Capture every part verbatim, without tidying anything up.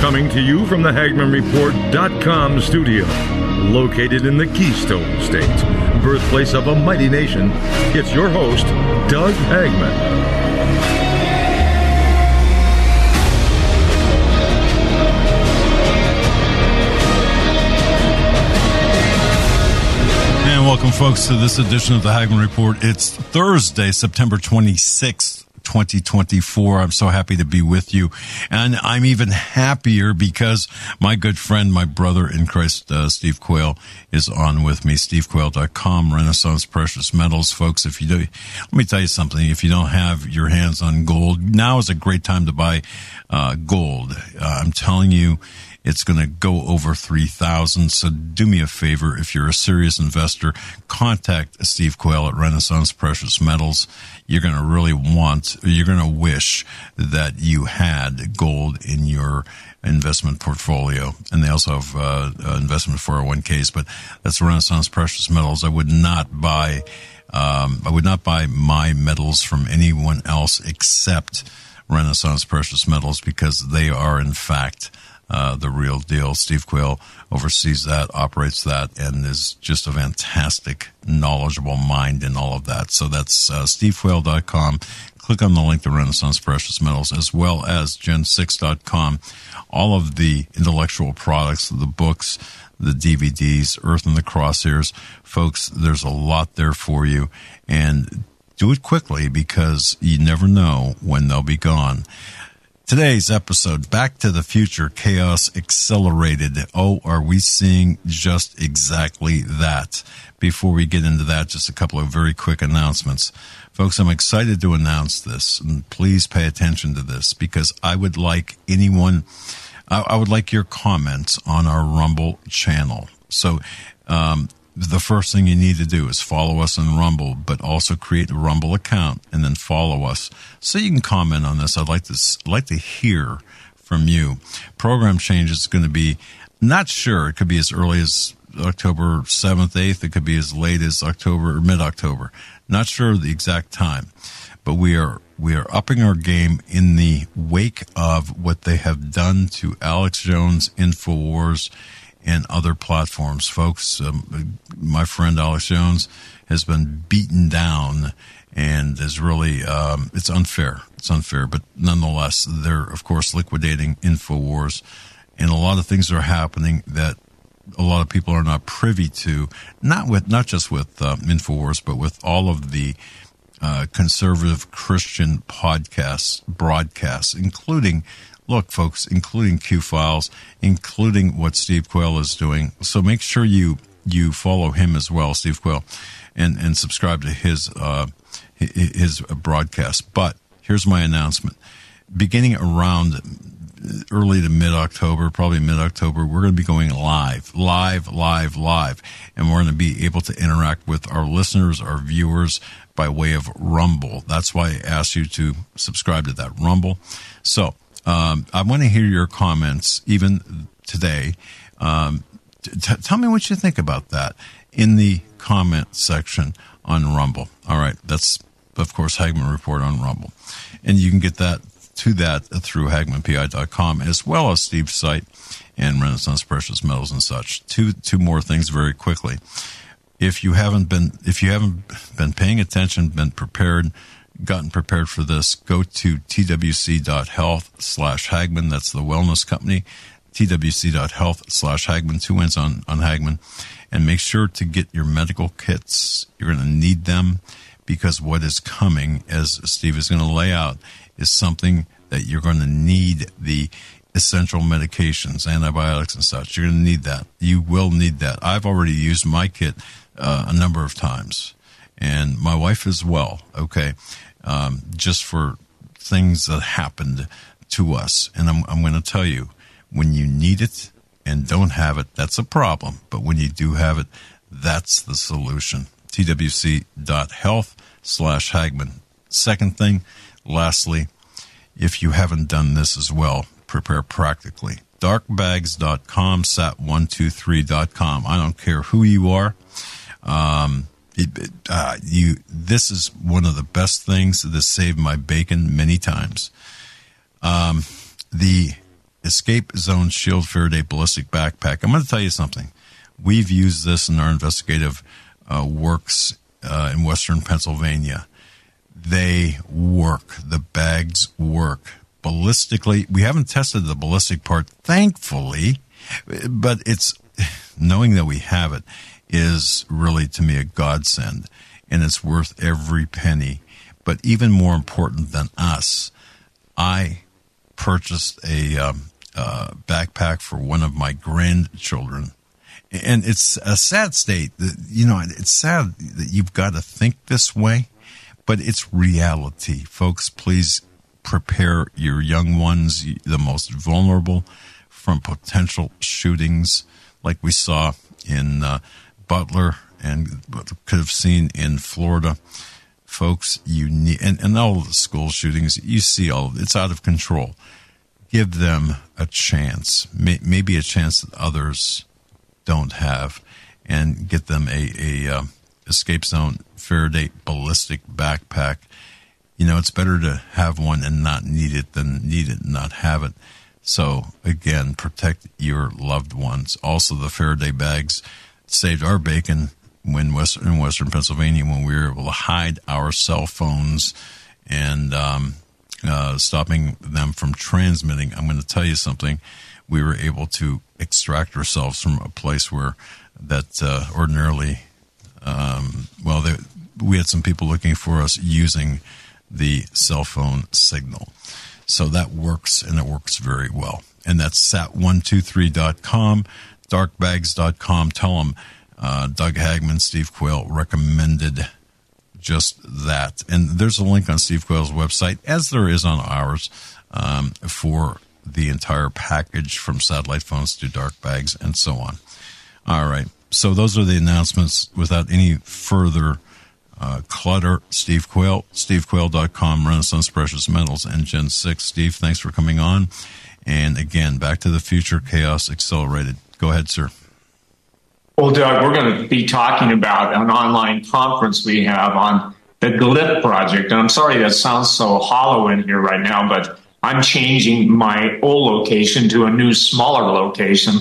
Coming to you from the Hagman Report dot com studio, located in the Keystone State, birthplace of a mighty nation, it's your host, Doug Hagman. And welcome, folks, to this edition of the Hagman Report. It's Thursday, September twenty-sixth. twenty twenty-four. I'm so happy to be with you. And I'm even happier because my good friend, my brother in Christ, uh, Steve Quayle, is on with me. Steve Quayle dot com, Renaissance Precious Metals. Folks, if you do, let me tell you something. If you don't have your hands on gold, now is a great time to buy uh, gold. Uh, I'm telling you, it's going to go over three thousand. So do me a favor. If you're a serious investor, contact Steve Quayle at Renaissance Precious Metals. You're going to really want, you're going to wish that you had gold in your investment portfolio. And they also have uh, uh, investment four oh one k's, but that's Renaissance Precious Metals. I would not buy, um, I would not buy my metals from anyone else except Renaissance Precious Metals, because they are, in fact, Uh, the real deal. Steve Quayle oversees that, operates that, and is just a fantastic, knowledgeable mind in all of that. So that's uh, Steve Quayle dot com. Click on the link to Renaissance Precious Metals, as well as Gen six dot com. All of the intellectual products, the books, the D V Ds, Earth in the Crosshairs. Folks, there's a lot there for you, and do it quickly because you never know when they'll be gone. Today's episode, Back to the Future, Chaos Accelerated. Oh, are we seeing just exactly that? Before we get into that, just a couple of very quick announcements. Folks, I'm excited to announce this, and please pay attention to this, because I would like anyone, I, I would like your comments on our Rumble channel. So, um, the first thing you need to do is follow us on Rumble, but also create a Rumble account and then follow us so you can comment on this. I'd like to like to hear from you. Program change is going to be, not sure, it could be as early as October seventh, eighth. It could be as late as October or mid-October. Not sure the exact time, but we are we are upping our game in the wake of what they have done to Alex Jones, InfoWars, and other platforms. Folks, um, my friend Alex Jones has been beaten down and is really, um, it's unfair. It's unfair, but nonetheless, they're, of course, liquidating InfoWars, and a lot of things are happening that a lot of people are not privy to, not with, not just with um, InfoWars, but with all of the uh, conservative Christian podcasts, broadcasts, including Look, folks, including Q-Files, including what Steve Quayle is doing. So make sure you you follow him as well, Steve Quayle, and, and subscribe to his uh, his broadcast. But here's my announcement. Beginning around early to mid-October, probably mid-October, we're going to be going live, live, live, live. And we're going to be able to interact with our listeners, our viewers, by way of Rumble. That's why I asked you to subscribe to that Rumble. So, Um, I want to hear your comments, even today. Um, t- tell me what you think about that in the comment section on Rumble. All right, that's, of course, Hagman Report on Rumble. And you can get that to that through Hagman P I dot com, as well as Steve's site and Renaissance Precious Metals and such. Two two more things very quickly. If you haven't been if you haven't been paying attention, been prepared, gotten prepared for this, go to T W C dot health slash Hagman. That's the wellness company. T W C dot health slash Hagman, two N's on, on Hagman. And make sure to get your medical kits. You're going to need them, because what is coming, as Steve is going to lay out, is something that you're going to need, the essential medications, antibiotics and such. You're going to need that. You will need that. I've already used my kit uh, a number of times, and my wife as well, okay, um, just for things that happened to us. And I'm, I'm going to tell you, when you need it and don't have it, that's a problem. But when you do have it, that's the solution. T W C dot health slash Hagman. Second thing, lastly, if you haven't done this as well, prepare practically. dark bags dot com, sat one two three dot com. I don't care who you are. Um, it, uh, you, this is one of the best things that has saved my bacon many times. Um, the Escape Zone Shield Faraday Ballistic Backpack. I'm going to tell you something. We've used this in our investigative uh, works uh, in Western Pennsylvania. They work. The bags work. Ballistically, we haven't tested the ballistic part, thankfully, but it's knowing that we have it is really, to me, a godsend, and it's worth every penny. But even more important than us, I purchased a um, uh, backpack for one of my grandchildren. And it's a sad state that, you know, it's sad that you've got to think this way, but it's reality. Folks, please prepare your young ones, the most vulnerable, from potential shootings like we saw in uh, Butler and could have seen in Florida. Folks, you need, and, and all of the school shootings, you see all of it, it's out of control. Give them a chance, may, maybe a chance that others don't have, and get them a, a uh, Escape Zone Faraday ballistic backpack. You know, it's better to have one and not need it than need it and not have it. So, again, protect your loved ones. Also, the Faraday bags saved our bacon when Western, in Western Pennsylvania when we were able to hide our cell phones and um, uh, stopping them from transmitting. I'm going to tell you something. We were able to extract ourselves from a place where that uh, ordinarily, um, well, they, we had some people looking for us using the cell phone signal. So that works, and it works very well. And that's sat one two three dot com, dark bags dot com. Tell them uh, Doug Hagman, Steve Quayle recommended just that. And there's a link on Steve Quayle's website, as there is on ours, um, for the entire package from satellite phones to dark bags and so on. All right. So those are the announcements. Without any further uh, clutter, Steve Quayle, steve quayle dot com, Renaissance Precious Metals, and Gen six. Steve, thanks for coming on. And again, Back to the Future, Chaos Accelerated. Go ahead, sir. Well, Doug, we're going to be talking about an online conference we have on the Glyph project. And I'm sorry that sounds so hollow in here right now, but I'm changing my old location to a new, smaller location,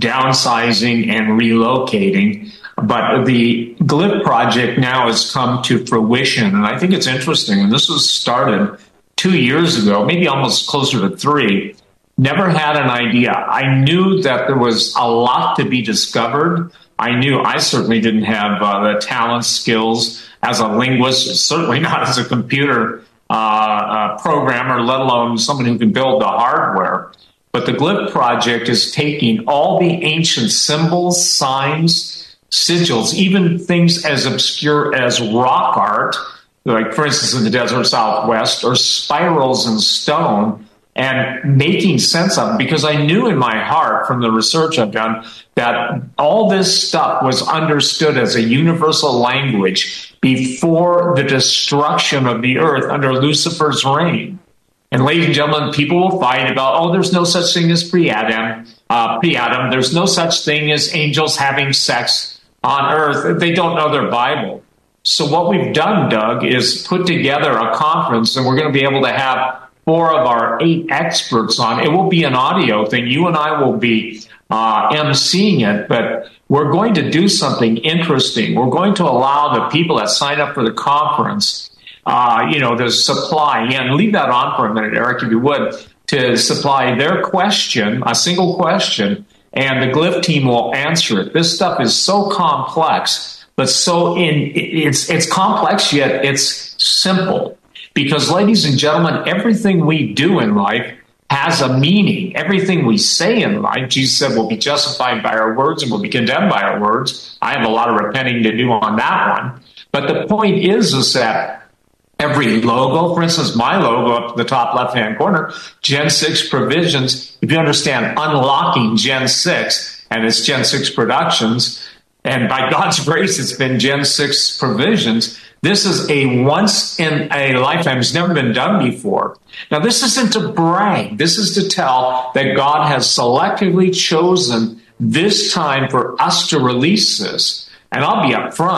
downsizing and relocating. But the Glyph project now has come to fruition, and I think it's interesting. And this was started two years ago, maybe almost closer to three. Never had an idea. I knew that there was a lot to be discovered. I knew I certainly didn't have uh, the talent, skills as a linguist, certainly not as a computer uh, uh, programmer, let alone someone who can build the hardware. But the Glyph project is taking all the ancient symbols, signs, sigils, even things as obscure as rock art, like, for instance, in the desert Southwest, or spirals in stone, and making sense of it, because I knew in my heart from the research I've done that all this stuff was understood as a universal language before the destruction of the earth under Lucifer's reign. And ladies and gentlemen, people will fight about, oh, there's no such thing as pre-Adam, uh, pre-Adam. There's no such thing as angels having sex on earth. They don't know their Bible. So what we've done, Doug, is put together a conference, and we're going to be able to have four of our eight experts on. It will be an audio thing. You and I will be uh, emceeing it, but we're going to do something interesting. We're going to allow the people that sign up for the conference, uh, you know, the supply, and leave that on for a minute, Eric, if you would, to supply their question, a single question, and the Glyph team will answer it. This stuff is so complex, but so in it's it's complex, yet it's simple. Because, ladies and gentlemen, everything we do in life has a meaning. Everything we say in life, Jesus said, will be justified by our words and will be condemned by our words. I have a lot of repenting to do on that one. But the point is, is that every logo, for instance, my logo up to the top left-hand corner, Gen six Provisions, if you understand unlocking Gen six, and it's Gen six Productions, and by God's grace, it's been Gen six Provisions. This is a once in a lifetime. It's never been done before. Now, this isn't to brag. This is to tell that God has selectively chosen this time for us to release this. And I'll be up front.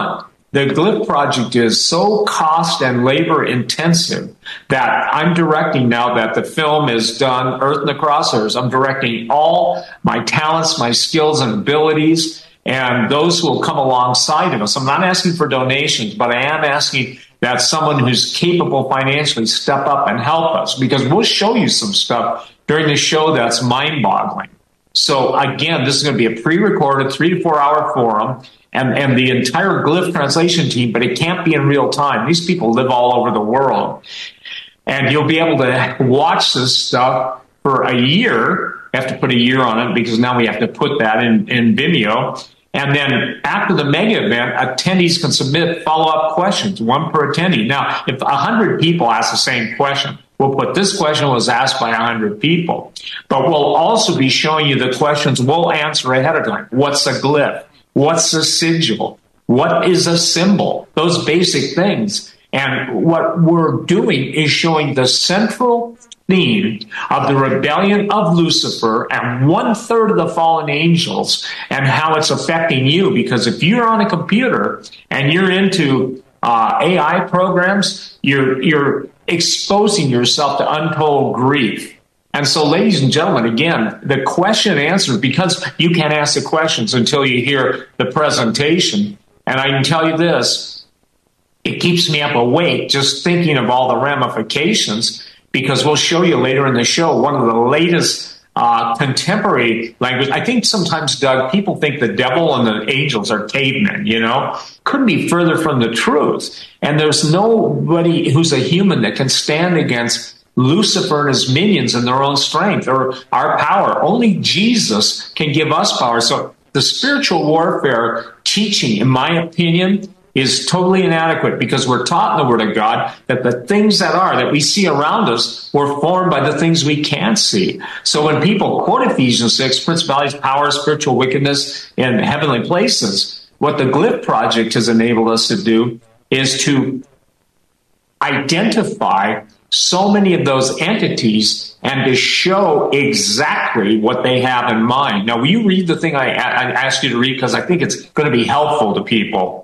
the Glyph project is so cost and labor intensive that I'm directing now that the film is done, Earth in the Crosshairs. I'm directing all my talents, my skills and abilities, and those who will come alongside of us. I'm not asking for donations, but I am asking that someone who's capable financially step up and help us, because we'll show you some stuff during the show that's mind-boggling. So again, this is going to be a pre-recorded three to four hour forum. And, and the entire Glyph translation team, but it can't be in real time. These people live all over the world. And you'll be able to watch this stuff for a year. You have to put a year on it because now we have to put that in, in Vimeo. And then after the mega event, attendees can submit follow-up questions, one per attendee. Now, if one hundred people ask the same question, we'll put this question was asked by one hundred people. But we'll also be showing you the questions we'll answer ahead of time. What's a glyph? What's a sigil? What is a symbol? Those basic things. And what we're doing is showing the central theme of the rebellion of Lucifer and one third of the fallen angels and how it's affecting you. Because if you're on a computer and you're into uh, A I programs, you're, you're exposing yourself to untold grief. And so, ladies and gentlemen, again, the question and answer, because you can't ask the questions until you hear the presentation. And I can tell you this, it keeps me up awake just thinking of all the ramifications, because we'll show you later in the show one of the latest uh, contemporary language. I think sometimes, Doug, people think the devil and the angels are cavemen, you know? Couldn't be further from the truth. And there's nobody who's a human that can stand against Lucifer and his minions in their own strength or our power. Only Jesus can give us power. So the spiritual warfare teaching, in my opinion, is totally inadequate, because we're taught in the Word of God that the things that are, that we see around us, were formed by the things we can't see. So when people quote Ephesians six, principalities, powers, spiritual wickedness in heavenly places, what the Glyph Project has enabled us to do is to identify so many of those entities and to show exactly what they have in mind. Now, will you read the thing I, I asked you to read? Because I think it's going to be helpful to people.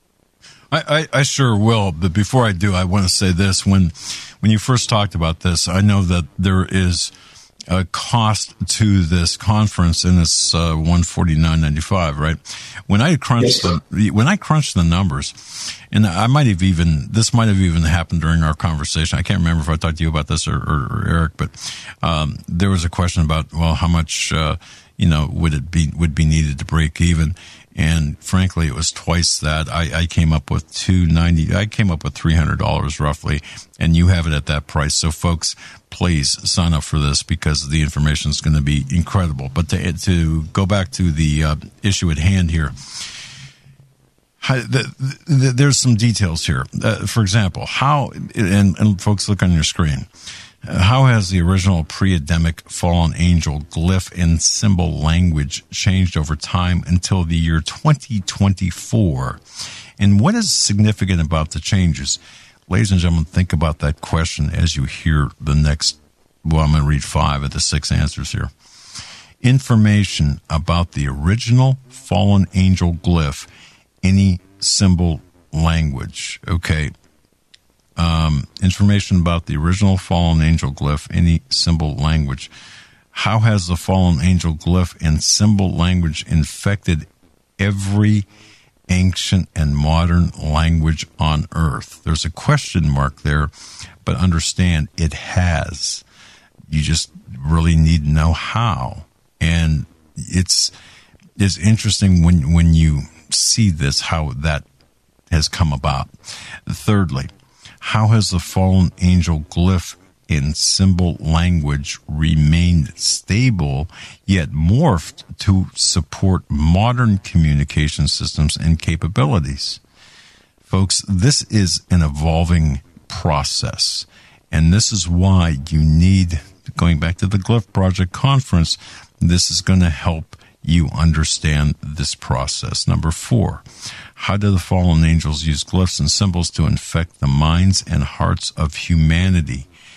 I, I, I sure will. But before I do, I want to say this. When, when you first talked about this, I know that there is a cost to this conference, and it's uh, one forty-nine ninety-five, right? When I crunched yes, the when I crunched the numbers, and I might have even this might have even happened during our conversation. I can't remember if I talked to you about this or, or, or Eric, but um, there was a question about, well, how much uh, you know would it be would be needed to break even? And frankly, it was twice that. I, I came up with two ninety. I came up with three hundred dollars roughly, and you have it at that price. So, folks, please sign up for this, because the information is going to be incredible. But to to go back to the uh, issue at hand here, the, the, there's some details here. Uh, for example, how and, and folks, look on your screen. How has the original pre-Adamic fallen angel glyph and symbol language changed over time until the year twenty twenty-four? And what is significant about the changes? Ladies and gentlemen, think about that question as you hear the next, well, I'm going to read five of the six answers here. Information about the original fallen angel glyph, any symbol language. Okay. Um, information about the original fallen angel glyph, any symbol language. How has the fallen angel glyph and symbol language infected every ancient and modern language on earth? There's a question mark there, but understand it has. You just really need to know how. And it's, it's interesting when, when you see this, how that has come about. Thirdly, how has the fallen angel glyph in symbol language remained stable, yet morphed to support modern communication systems and capabilities? Folks, this is an evolving process, and this is why you need, going back to the Glyph Project Conference, this is going to help you understand this process. Number four, how do the fallen angels use glyphs and symbols to infect the minds and hearts of humanity?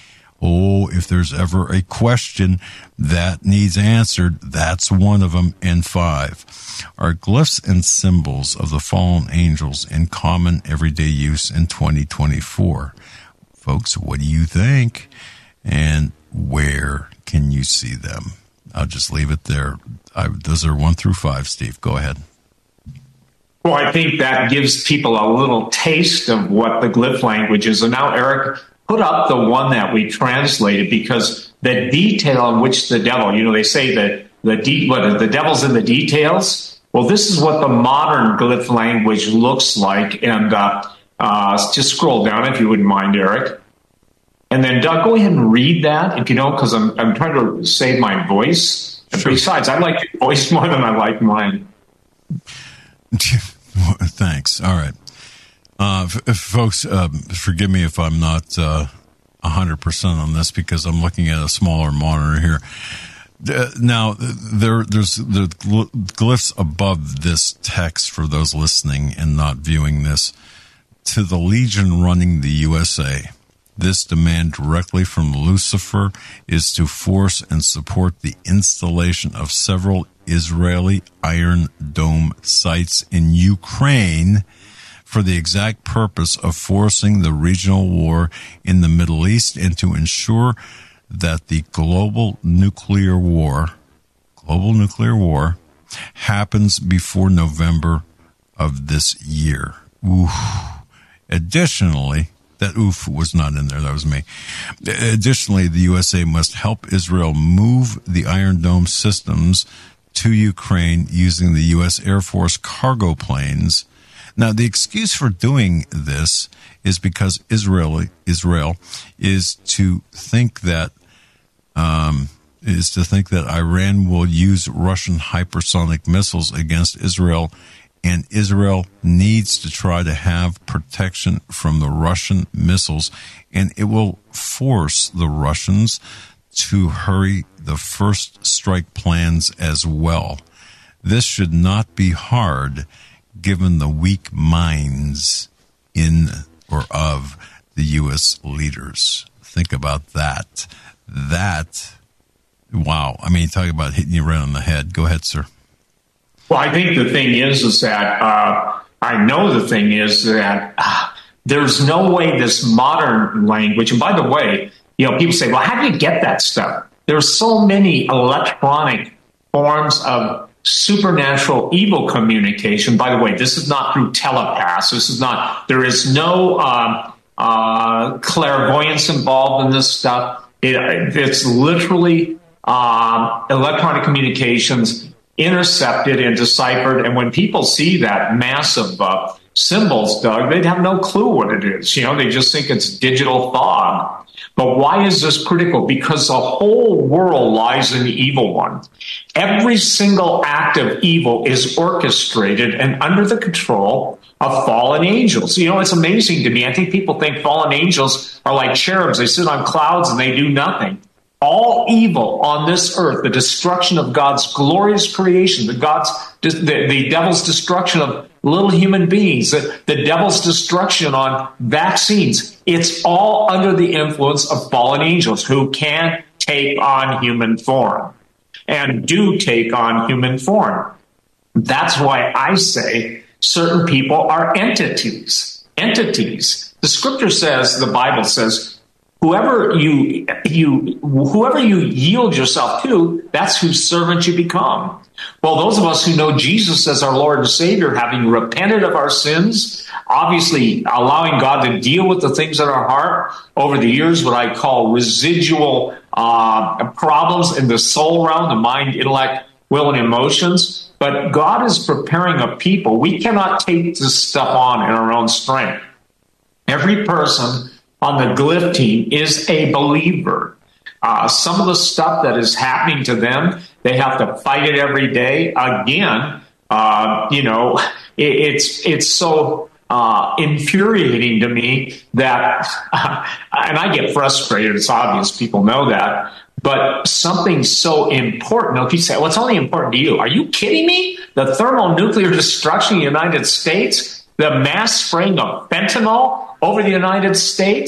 Oh, if there's ever a question that needs answered, that's one of them. And five, are glyphs and symbols of the fallen angels in common everyday use in twenty twenty-four? Folks, what do you think? And where can you see them? I'll just leave it there. I, those are one through five, Steve. Go ahead. Well, I think that gives people a little taste of what the glyph language is. And now, Eric, put up the one that we translated, because the detail in which the devil, you know, they say that the de- what, the devil's in the details. Well, this is what the modern glyph language looks like. And uh, uh, just scroll down, if you wouldn't mind, Eric. And then, Doug, go ahead and read that, if you don't, because I'm, I'm trying to save my voice. Sure. Besides, I like your voice more than I like mine. Thanks. All right. Uh, f- folks, uh, forgive me if I'm not uh, one hundred percent on this, because I'm looking at a smaller monitor here. Uh, now, there, there's the glyphs above this text for those listening and not viewing this. To the Legion running the U S A, this demand directly from Lucifer is to force and support the installation of several Israeli Iron Dome sites in Ukraine for the exact purpose of forcing the regional war in the Middle East and to ensure that the global nuclear war, global nuclear war, happens before November of this year. Ooh. Additionally, that oof was not in there. That was me. Additionally, the U S A must help Israel move the Iron Dome systems to Ukraine using the U S Air Force cargo planes. Now, the excuse for doing this is because Israel, Israel is to think that um, is to think that Iran will use Russian hypersonic missiles against Israel, and Israel needs to try to have protection from the Russian missiles, and it will force the Russians to hurry the first strike plans as well. This should not be hard, given the weak minds in or of the U S leaders. Think about that. That, wow. I mean, talk about hitting you right on the head. Go ahead, sir. Well, I think the thing is, is that uh, I know the thing is that uh, there's no way this modern language, and by the way, you know, people say, well, how do you get that stuff? There's so many electronic forms of supernatural evil communication. By the way, this is not through telepaths. This is not, there is no uh, uh, clairvoyance involved in this stuff. It, it's literally uh, electronic communications intercepted and deciphered. And when people see that massive uh, symbols, Doug, they'd have no clue what it is. You know, they just think it's digital fog. But why is this critical? Because the whole world lies in the evil one. Every single act of evil is orchestrated and under the control of fallen angels. You know, it's amazing to me. I think people think fallen angels are like cherubs. They sit on clouds and they do nothing. All evil on this earth, the destruction of God's glorious creation, the God's the, the devil's destruction of little human beings, the, the devil's destruction on vaccines, it's all under the influence of fallen angels who can take on human form and do take on human form. That's why I say certain people are entities. Entities. The scripture says, the Bible says, Whoever you you whoever you yield yourself to, that's whose servant you become. Well, those of us who know Jesus as our Lord and Savior, having repented of our sins, obviously allowing God to deal with the things in our heart over the years, what I call residual uh, problems in the soul realm, the mind, intellect, will, and emotions. But God is preparing a people. We cannot take this stuff on in our own strength. Every person on the glyph team is a believer. Uh, some of the stuff that is happening to them, they have to fight it every day. Again, uh, you know, it, it's it's so uh, infuriating to me that, uh, and I get frustrated. It's obvious, people know that. But something so important, if you say, well, it's only important to you. Are you kidding me? The thermonuclear destruction of the United States, the mass spraying of fentanyl over the United States,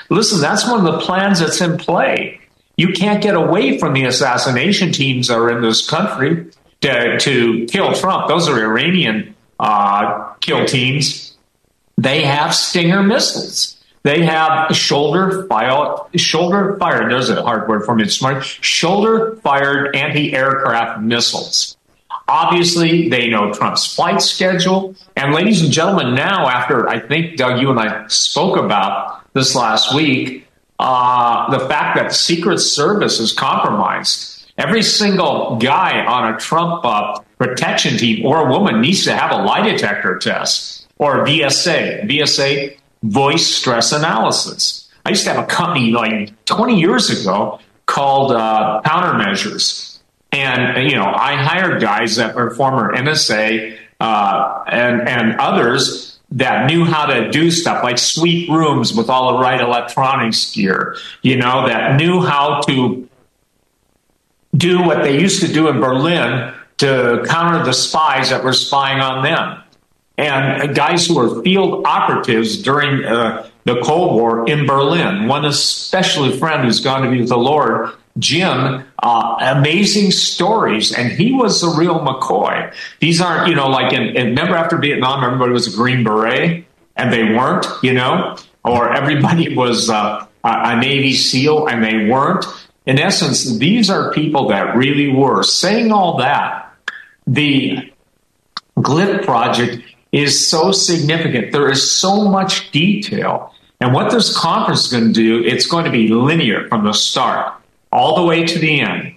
Listen, that's one of the plans that's in play. You can't get away from the assassination teams that are in this country to, to kill Trump. Those are Iranian uh, kill teams. They have Stinger missiles. They have shoulder fire, shoulder fired. There's a hard word for me. It's smart. Shoulder fired anti-aircraft missiles. Obviously, they know Trump's flight schedule. And ladies and gentlemen, now after I think, Doug, you and I spoke about this last week, uh, the fact that the Secret Service is compromised. Every single guy on a Trump uh, protection team or a woman needs to have a lie detector test or V S A. V S A, voice stress analysis. I used to have a company like twenty years ago called uh, Countermeasures. And, you know, I hired guys that were former N S A uh, and, and others that knew how to do stuff like sweep rooms with all the right electronics gear, you know, that knew how to do what they used to do in Berlin to counter the spies that were spying on them. And guys who were field operatives during uh, the Cold War in Berlin. One especially friend who's gone to be with the Lord, Jim, uh, amazing stories. And he was the real McCoy. These aren't, you know, like in, in remember after Vietnam, everybody was a Green Beret and they weren't, you know, or everybody was uh, a Navy SEAL and they weren't. In essence, these are people that really were. Saying all that, the Glyph Project is so significant. There is so much detail. And what this conference is going to do, it's going to be linear from the start all the way to the end.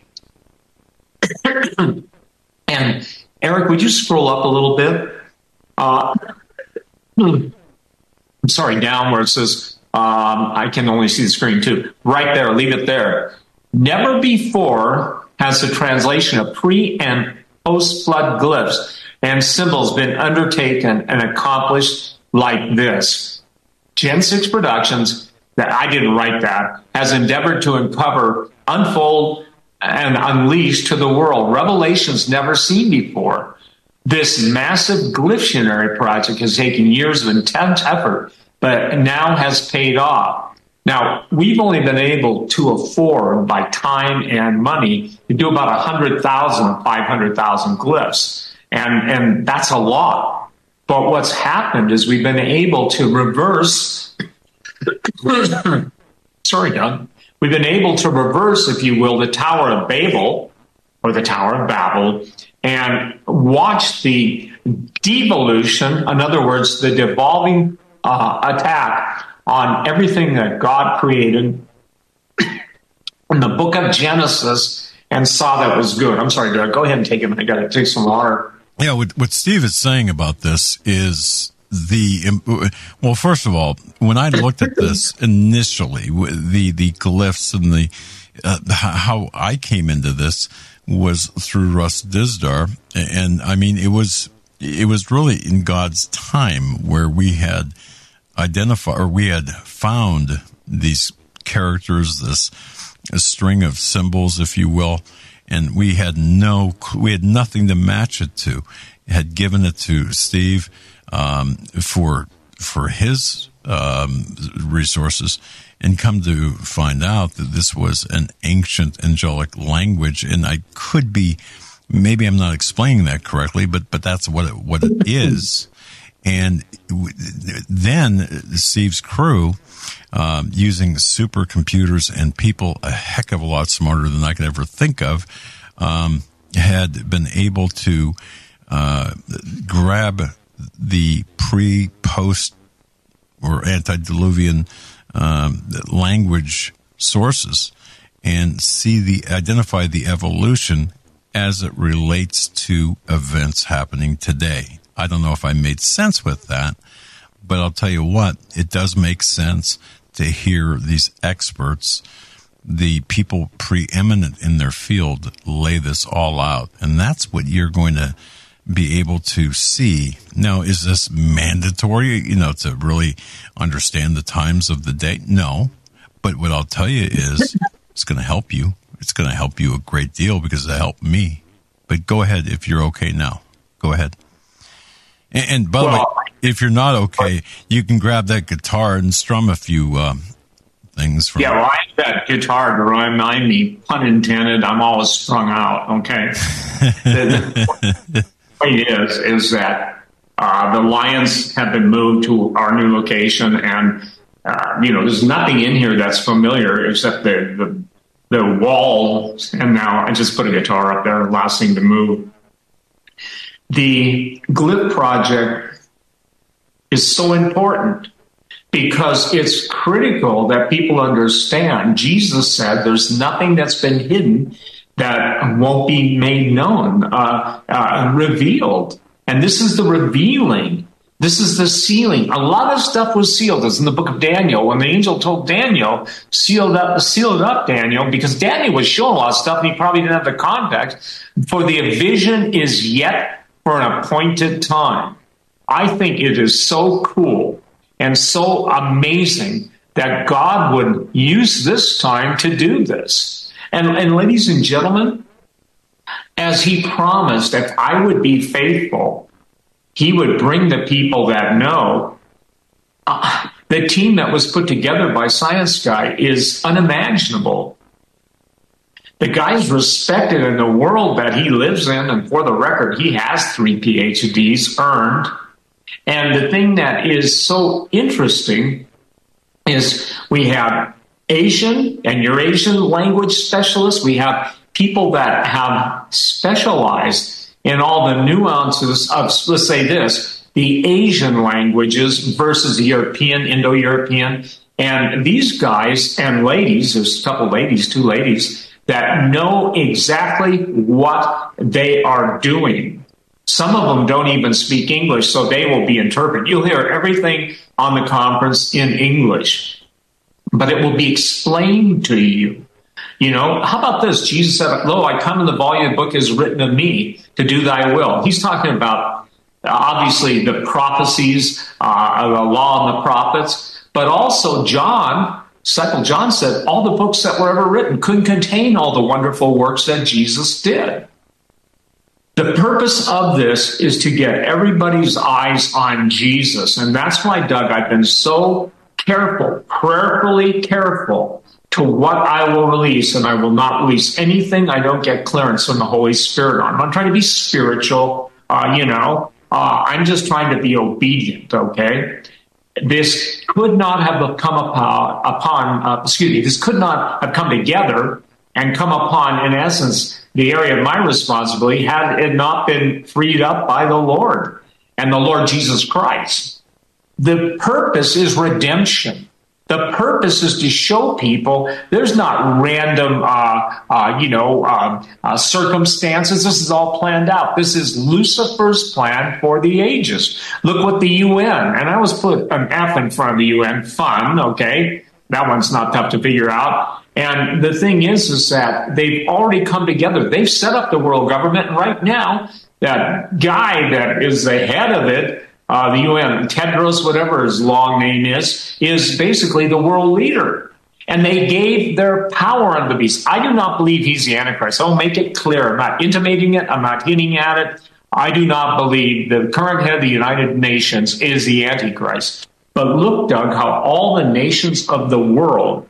And Eric, would you scroll up a little bit? Uh, I'm sorry, down where it says, um, I can only see the screen too. Right there, leave it there. Never before has the translation of pre and post-flood glyphs and symbols been undertaken and accomplished like this. Gen six Productions, that I didn't write that, has endeavored to uncover, unfold, and unleash to the world revelations never seen before. This massive Glyptionary project has taken years of intense effort, but now has paid off. Now, we've only been able to afford, by time and money, to do about one hundred thousand, five hundred thousand glyphs. And, and that's a lot. But what's happened is we've been able to reverse, sorry, Doug, we've been able to reverse, if you will, the Tower of Babel, or the Tower of Babel, and watch the devolution, in other words, the devolving uh, attack on everything that God created in the book of Genesis and saw that was good. I'm sorry, Doug, go ahead and take it. I got to take some water. Yeah, what, what Steve is saying about this is the, well, first of all, when I looked at this initially, the, the glyphs and the, uh, how I came into this was through Russ Dizdar. And I mean, it was, it was really in God's time where we had identified, or we had found these characters, this a string of symbols, if you will, and we had no, we had nothing to match it to. Had given it to Steve um, for for his um, resources, and come to find out that this was an ancient angelic language. And I could be, maybe I'm not explaining that correctly, but but that's what it, what it is. And then Steve's crew, um, using supercomputers and people a heck of a lot smarter than I could ever think of, um, had been able to uh, grab the pre, post, or antediluvian um, language sources and see the identify the evolution as it relates to events happening today. I don't know if I made sense with that, but I'll tell you what, it does make sense to hear these experts, the people preeminent in their field, lay this all out. And that's what you're going to be able to see. Now, is this mandatory, you know, to really understand the times of the day? No. But what I'll tell you is it's going to help you. It's going to help you a great deal because it helped me. But go ahead if you're okay now. Go ahead. And, and by well, the way, if you're not okay, you can grab that guitar and strum a few um, things. From yeah, well, I have that guitar to remind me, pun intended, I'm always strung out, okay? the, the point is, is that uh, the Lions have been moved to our new location, and, uh, you know, there's nothing in here that's familiar except the, the the wall, and now I just put a guitar up there, last thing to move. The Glyph Project is so important because it's critical that people understand. Jesus said there's nothing that's been hidden that won't be made known, uh, uh, revealed. And this is the revealing. This is the sealing. A lot of stuff was sealed. It's in the book of Daniel. When the angel told Daniel, sealed up, sealed up Daniel, because Daniel was showing a lot of stuff and he probably didn't have the context. For the vision is yet for an appointed time. I think it is so cool and so amazing that God would use this time to do this. And, and ladies and gentlemen, as he promised, if I would be faithful, he would bring the people that know. Uh, the team that was put together by Science Guy is unimaginable. The guy's respected in the world that he lives in, and for the record, he has three P H Ds earned. And the thing that is so interesting is we have Asian and Eurasian language specialists. We have people that have specialized in all the nuances of, let's say this, the Asian languages versus the European, Indo-European. And these guys and ladies, there's a couple ladies, two ladies, that know exactly what they are doing. Some of them don't even speak English, so they will be interpreted. You'll hear everything on the conference in English, but it will be explained to you. You know, how about this? Jesus said, lo, I come in the volume of the book is written of me to do thy will. He's talking about, uh, obviously, the prophecies, uh, the law and the prophets, but also John, disciple John said, all the books that were ever written couldn't contain all the wonderful works that Jesus did. The purpose of this is to get everybody's eyes on Jesus. And that's why, Doug, I've been so careful, prayerfully careful, to what I will release, and I will not release anything I don't get clearance from the Holy Spirit on. I'm not trying to be spiritual, uh, you know. Uh, I'm just trying to be obedient, okay? This could not have come upon, upon uh, excuse me, this could not have come together and come upon, in essence, the area of my responsibility had it not been freed up by the Lord and the Lord Jesus Christ. The purpose is redemption. The purpose is to show people there's not random, uh, uh, you know, uh, uh, circumstances. This is all planned out. This is Lucifer's plan for the ages. Look what the U N, and I always put an F in front of the U N, fun, okay? That one's not tough to figure out. And the thing is, is that they've already come together. They've set up the world government, and right now, that guy that is the head of it, Uh, the U N, Tedros, whatever his long name is, is basically the world leader. And they gave their power unto the beast. I do not believe he's the Antichrist. I'll make it clear. I'm not intimating it. I'm not hinting at it. I do not believe the current head of the United Nations is the Antichrist. But look, Doug, how all the nations of the world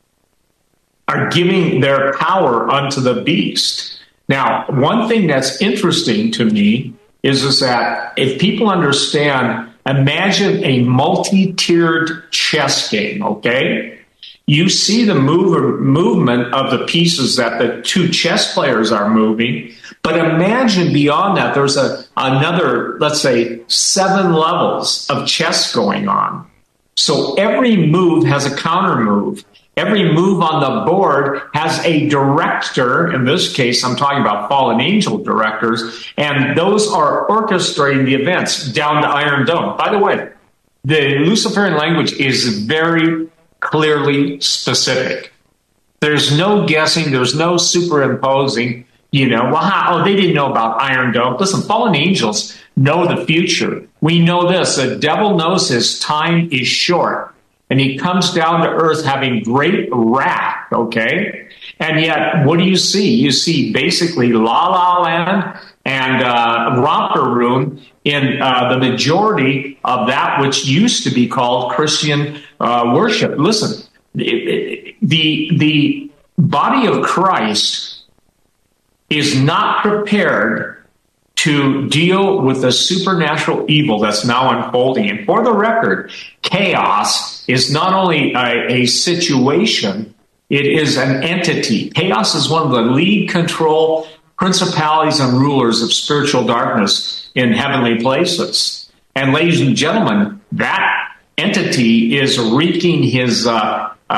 are giving their power unto the beast. Now, one thing that's interesting to me is, is that if people understand, imagine a multi-tiered chess game, okay? You see the move, movement of the pieces that the two chess players are moving, but imagine beyond that, there's a another, let's say, seven levels of chess going on. So every move has a counter move. Every move on the board has a director. In this case, I'm talking about fallen angel directors, and those are orchestrating the events down to Iron Dome. By the way, the Luciferian language is very clearly specific. There's no guessing. There's no superimposing. You know, well, how, oh, they didn't know about Iron Dome. Listen, fallen angels know the future. We know this. The devil knows his time is short. And he comes down to earth having great wrath, okay? And yet, what do you see? You see basically La La Land and uh, Romper Room in uh, the majority of that which used to be called Christian uh, worship. Listen, the the body of Christ is not prepared to deal with the supernatural evil that's now unfolding. And for the record, chaos is not only a, a situation, it is an entity. Chaos is one of the lead control principalities and rulers of spiritual darkness in heavenly places. And ladies and gentlemen, that entity is wreaking his uh, uh,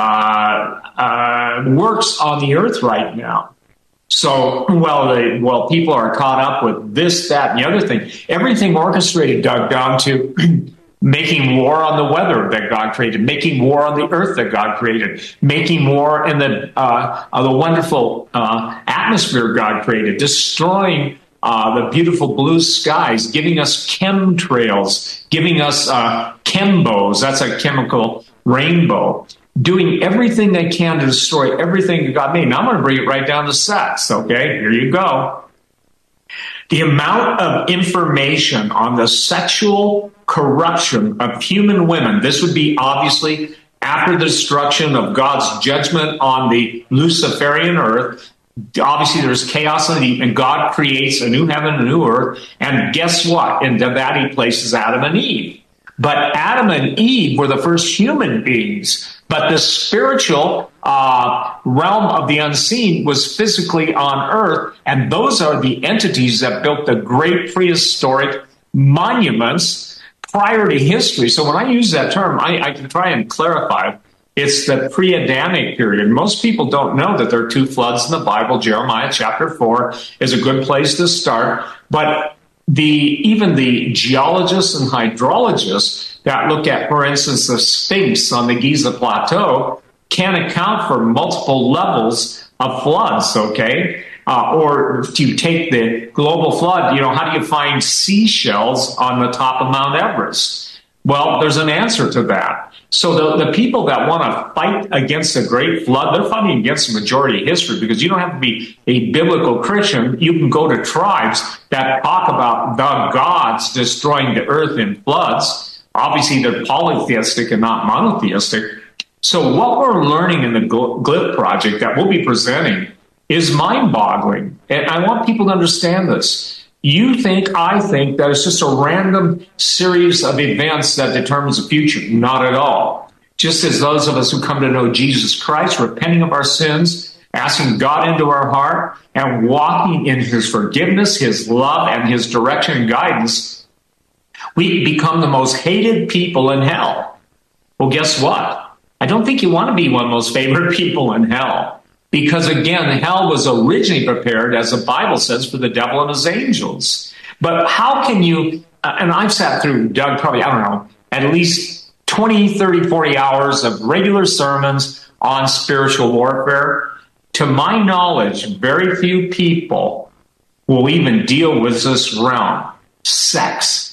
uh, works on the earth right now. So, well, they, well, people are caught up with this, that, and the other thing. Everything orchestrated, Doug, down to making war on the weather that God created, making war on the earth that God created, making war in the uh, uh, the wonderful uh, atmosphere God created, destroying uh, the beautiful blue skies, giving us chemtrails, giving us uh, chembos. That's a chemical rainbow. Doing everything they can to destroy everything that God made. Now I'm going to bring it right down to sex, okay? Here you go. The amount of information on the sexual corruption of human women, this would be obviously after the destruction of God's judgment on the Luciferian earth. Obviously, there's chaos in the deep, and God creates a new heaven, a new earth, and guess what? Into that he places Adam and Eve. But Adam and Eve were the first human beings. But the spiritual uh, realm of the unseen was physically on earth, and those are the entities that built the great prehistoric monuments prior to history. So when I use that term, I, I can try and clarify. It's the pre-Adamic period. Most people don't know that there are two floods in the Bible. Jeremiah chapter four is a good place to start. But the even the geologists and hydrologists that look at, for instance, the Sphinx on the Giza Plateau can account for multiple levels of floods, okay? Uh, or if you take the global flood, you know, how do you find seashells on the top of Mount Everest? Well, there's an answer to that. So the, the people that want to fight against the great flood, they're fighting against the majority of history, because you don't have to be a biblical Christian. You can go to tribes that talk about the gods destroying the earth in floods. Obviously, they're polytheistic and not monotheistic. So what we're learning in the Glyph Project that we'll be presenting is mind-boggling. And I want people to understand this. You think, I think, that it's just a random series of events that determines the future. Not at all. Just as those of us who come to know Jesus Christ, repenting of our sins, asking God into our heart, and walking in his forgiveness, his love, and his direction and guidance, we become the most hated people in hell. Well, guess what? I don't think you want to be one of the most favored people in hell. Because, again, hell was originally prepared, as the Bible says, for the devil and his angels. But how can you, uh, and I've sat through, Doug, probably, I don't know, at least twenty, thirty, forty hours of regular sermons on spiritual warfare. To my knowledge, very few people will even deal with this realm, sex.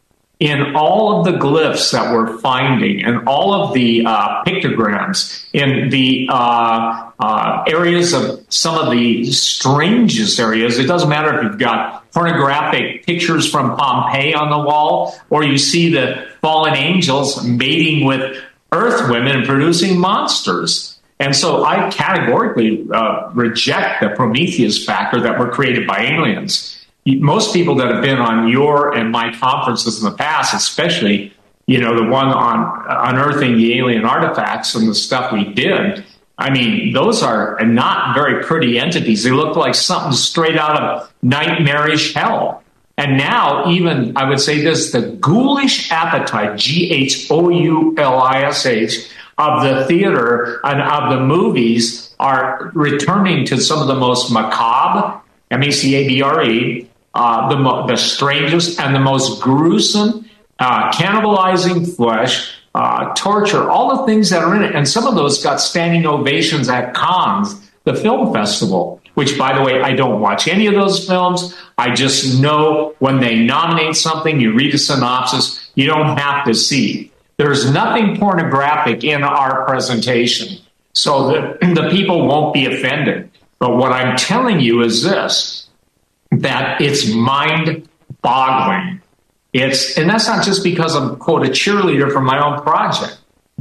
In all of the glyphs that we're finding, and all of the uh, pictograms, in the uh, uh, areas of some of the strangest areas, it doesn't matter if you've got pornographic pictures from Pompeii on the wall, or you see the fallen angels mating with earth women and producing monsters. And so I categorically uh, reject the Prometheus factor that we're created by aliens. Most people that have been on your and my conferences in the past, especially, you know, the one on unearthing the alien artifacts and the stuff we did, I mean, those are not very pretty entities. They look like something straight out of nightmarish hell. And now, even, I would say this, the ghoulish appetite, G H O U L I S H, of the theater and of the movies are returning to some of the most macabre, M A C A B R E, Uh, the, mo- the strangest and the most gruesome, uh, cannibalizing flesh, uh, torture, all the things that are in it. And some of those got standing ovations at Cannes, the film festival, which, by the way, I don't watch any of those films. I just know when they nominate something, you read a synopsis, you don't have to see. There's nothing pornographic in our presentation, so that the people won't be offended. But what I'm telling you is this, that it's mind-boggling. It's, and that's not just because I'm, quote, a cheerleader for my own project.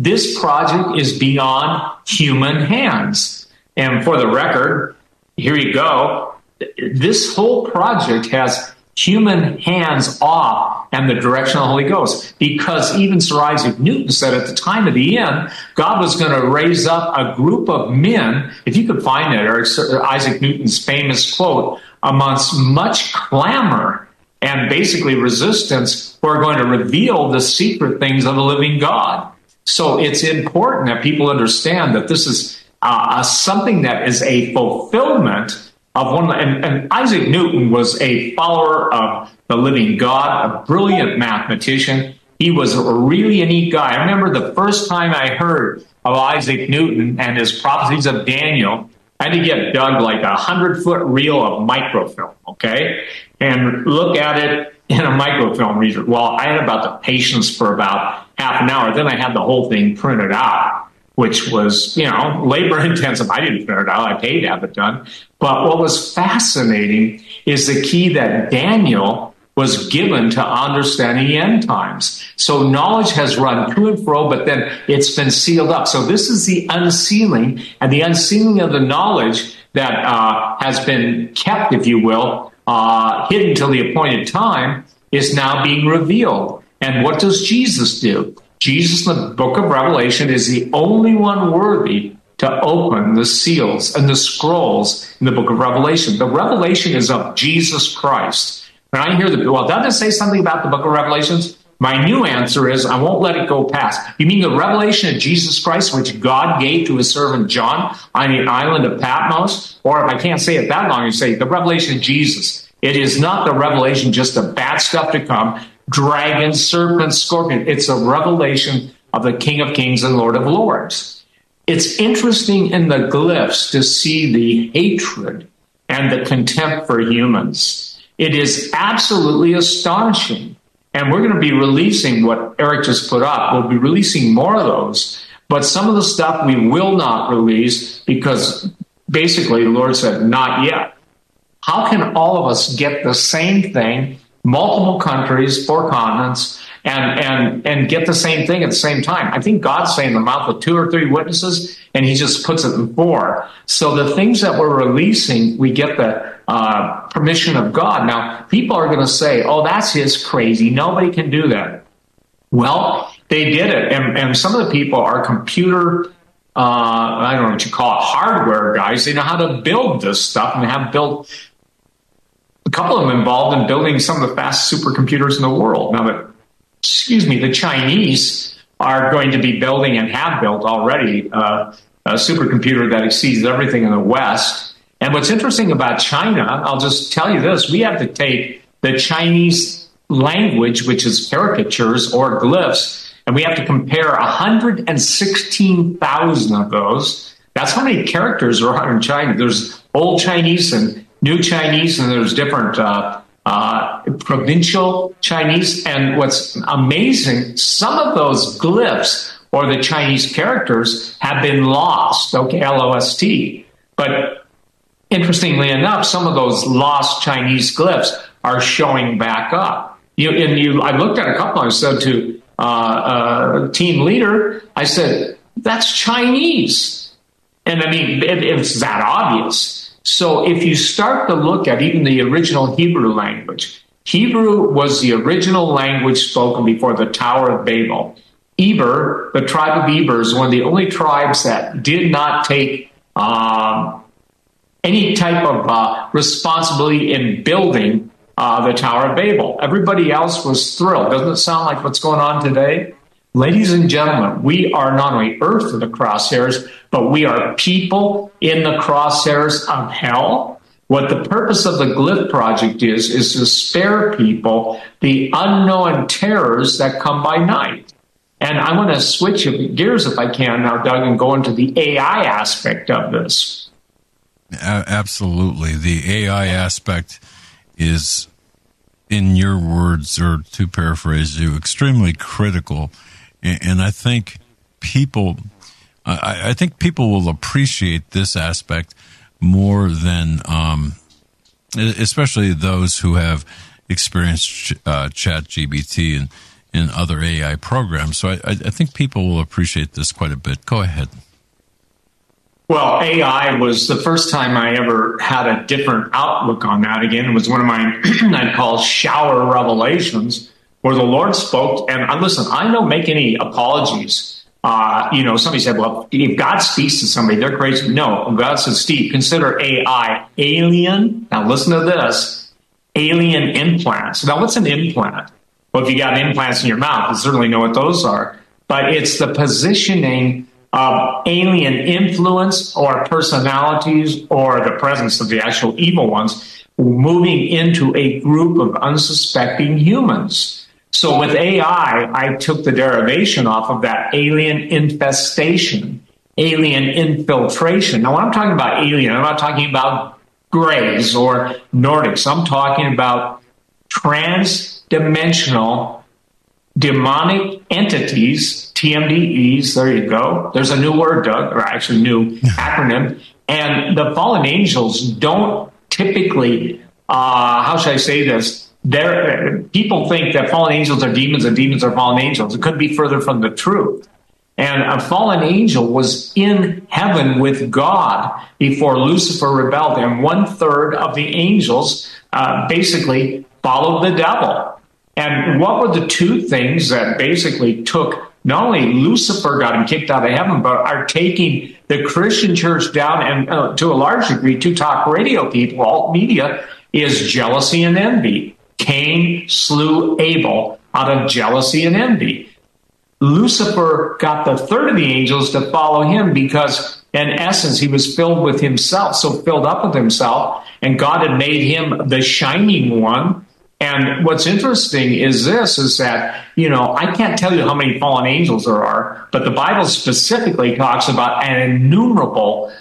this project is beyond human hands. And for the record, here you go. This whole project has human hands off and the direction of the Holy Ghost. Because even Sir Isaac Newton said at the time of the end, God was going to raise up a group of men, if you could find it, or Sir Isaac Newton's famous quote, amongst much clamor and basically resistance, who are going to reveal the secret things of the living God. So it's important that people understand that this is uh, something that is a fulfillment of one, and, and Isaac Newton was a follower of the living God, a brilliant mathematician. He was a really a neat guy. I remember the first time I heard of Isaac Newton and his prophecies of Daniel, I had to get Doug like a hundred-foot reel of microfilm, okay, and look at it in a microfilm reader. Well, I had about the patience for about half an hour. Then I had the whole thing printed out, which was, you know, labor-intensive. I didn't print it out. I paid to have it done. But what was fascinating is the key that Daniel was given to understanding the end times. So knowledge has run to and fro, but then it's been sealed up. So this is the unsealing, and the unsealing of the knowledge that uh, has been kept, if you will, uh, hidden till the appointed time, is now being revealed. And what does Jesus do? Jesus in the book of Revelation is the only one worthy to open the seals and the scrolls in the book of Revelation. The revelation is of Jesus Christ. When I hear the, well, doesn't it say something about the book of Revelations? My new answer is, I won't let it go past. You mean the revelation of Jesus Christ, which God gave to his servant John on the island of Patmos? Or if I can't say it that long, you say the revelation of Jesus. It is not the revelation just of bad stuff to come, dragons, serpents, scorpions. It's a revelation of the King of Kings and Lord of Lords. It's interesting in the glyphs to see the hatred and the contempt for humans. It is absolutely astonishing. And we're going to be releasing what Eric just put up. We'll be releasing more of those. But some of the stuff we will not release because basically the Lord said, not yet. How can all of us get the same thing, multiple countries, four continents, and and and get the same thing at the same time? I think God's saying the mouth of two or three witnesses, and he just puts it in four. So the things that we're releasing, we get the uh, permission of God. Now, people are going to say, oh, that's his crazy. Nobody can do that. Well, they did it. And, and some of the people are computer, uh, I don't know what you call it, hardware guys. They know how to build this stuff and have built a couple of them involved in building some of the fast supercomputers in the world. Now, the, excuse me, the Chinese are going to be building and have built already uh, a supercomputer that exceeds everything in the West. And what's interesting about China, I'll just tell you this, we have to take the Chinese language, which is caricatures or glyphs, and we have to compare one hundred sixteen thousand of those. That's how many characters are in China. There's Old Chinese and New Chinese, and there's different uh, uh, provincial Chinese. And what's amazing, some of those glyphs or the Chinese characters have been lost, okay, L O S T. But interestingly enough, some of those lost Chinese glyphs are showing back up. You, and you, I looked at a couple, I said to uh, uh, team leader, I said, that's Chinese. And I mean, it, it's that obvious. So if you start to look at even the original Hebrew language, Hebrew was the original language spoken before the Tower of Babel. Eber, the tribe of Eber, is one of the only tribes that did not take um, any type of uh, responsibility in building uh, the Tower of Babel. Everybody else was thrilled. Doesn't it sound like what's going on today? Ladies and gentlemen, we are not only earth in the crosshairs, but we are people in the crosshairs of hell. What the purpose of the Glyph Project is, is to spare people the unknown terrors that come by night. And I want to switch gears, if I can now, Doug, and go into the A I aspect of this. Absolutely. The A I aspect is, in your words, or to paraphrase you, extremely critical. And I think people, I, I think people will appreciate this aspect more than, um, especially those who have experienced uh, Chat G P T. And in other A I programs. So I, I think people will appreciate this quite a bit. Go ahead. Well, A I was the first time I ever had a different outlook on that. Again, it was one of my, I'd call shower revelations, where the Lord spoke. And uh, listen, I don't make any apologies. Uh, you know, somebody said, well, if God speaks to somebody, they're crazy. No, God said, Steve, consider A I alien. Now listen to this, alien implants. Now what's an implant? Well, if you got implants in your mouth, you certainly know what those are. But it's the positioning of alien influence or personalities or the presence of the actual evil ones moving into a group of unsuspecting humans. So with A I, I took the derivation off of that alien infestation, alien infiltration. Now, when I'm talking about alien, I'm not talking about Greys or Nordics. I'm talking about trans-dimensional demonic entities, T M D Es, there you go. There's a new word, Doug, or actually new acronym. And the fallen angels don't typically, uh, how should I say this? They're, people think that fallen angels are demons and demons are fallen angels. It couldn't be further from the truth. And a fallen angel was in heaven with God before Lucifer rebelled. And one third of the angels uh, basically followed the devil. And what were the two things that basically took, not only Lucifer got him kicked out of heaven, but are taking the Christian church down, and uh, to a large degree, to talk radio people, alt media, is jealousy and envy. Cain slew Abel out of jealousy and envy. Lucifer got the third of the angels to follow him because, in essence, he was filled with himself, so filled up with himself, and God had made him the shining one. And what's interesting is this, is that, you know, I can't tell you how many fallen angels there are, but the Bible specifically talks about an innumerable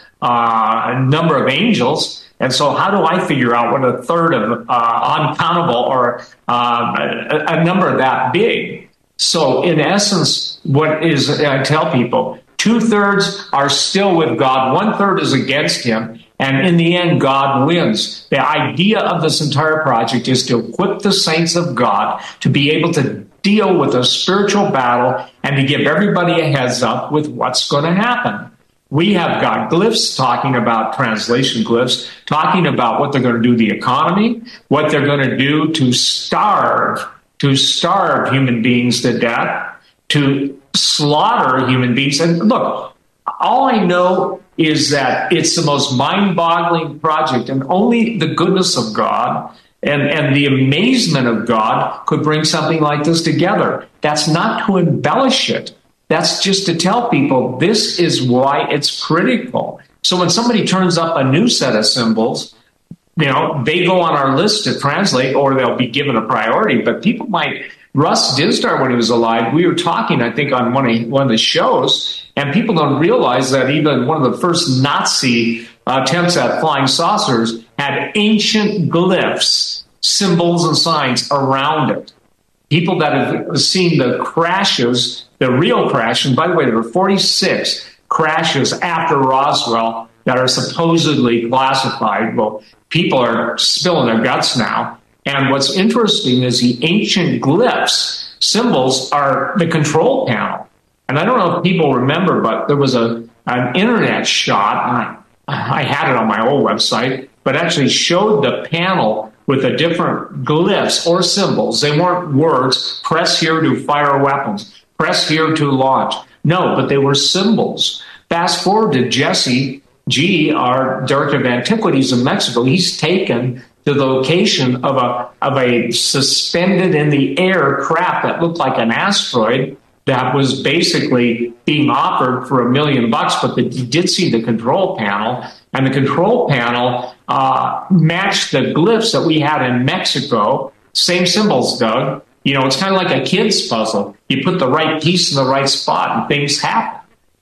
uh, number of angels. And so how do I figure out what a third of uh, uncountable or uh, a, a number that big? So in essence, what is, I tell people, two-thirds are still with God, one-third is against him. And in the end, God wins. The idea of this entire project is to equip the saints of God to be able to deal with a spiritual battle and to give everybody a heads up with what's going to happen. We have got glyphs talking about translation glyphs, talking about what they're going to do to the economy, what they're going to do to starve, to starve human beings to death, to slaughter human beings. And look, all I know is that it's the most mind-boggling project, and only the goodness of God and, and the amazement of God could bring something like this together. That's not to embellish it. That's just to tell people this is why it's critical. So when somebody turns up a new set of symbols, you know, they go on our list to translate, or they'll be given a priority. But people might, Russ Dizdar, when he was alive, we were talking, I think, on one of, one of the shows, and people don't realize that even one of the first Nazi attempts at flying saucers had ancient glyphs, symbols, and signs around it. People that have seen the crashes, the real crash, and by the way, there were forty-six crashes after Roswell that are supposedly classified. Well, people are spilling their guts now. And what's interesting is the ancient glyphs, symbols, are the control panel. And I don't know if people remember, but there was a an internet shot, and I, I had it on my old website, but actually showed the panel with the different glyphs or symbols. They weren't words, press here to fire weapons, press here to launch. No, but they were symbols. Fast forward to Jesse G., our Director of Antiquities in Mexico. He's taken to the location of a of a suspended in the air craft that looked like an asteroid that was basically being offered for a million bucks, but the, you did see the control panel, and the control panel uh, matched the glyphs that we had in Mexico. Same symbols, Doug. You know, it's kind of like a kid's puzzle. You put the right piece in the right spot, and things happen.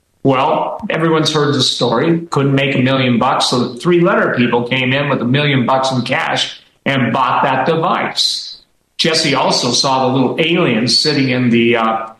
Well, everyone's heard the story. Couldn't make a million bucks, so the three-letter people came in with a million bucks in cash and bought that device. Jesse also saw the little aliens sitting in the uh,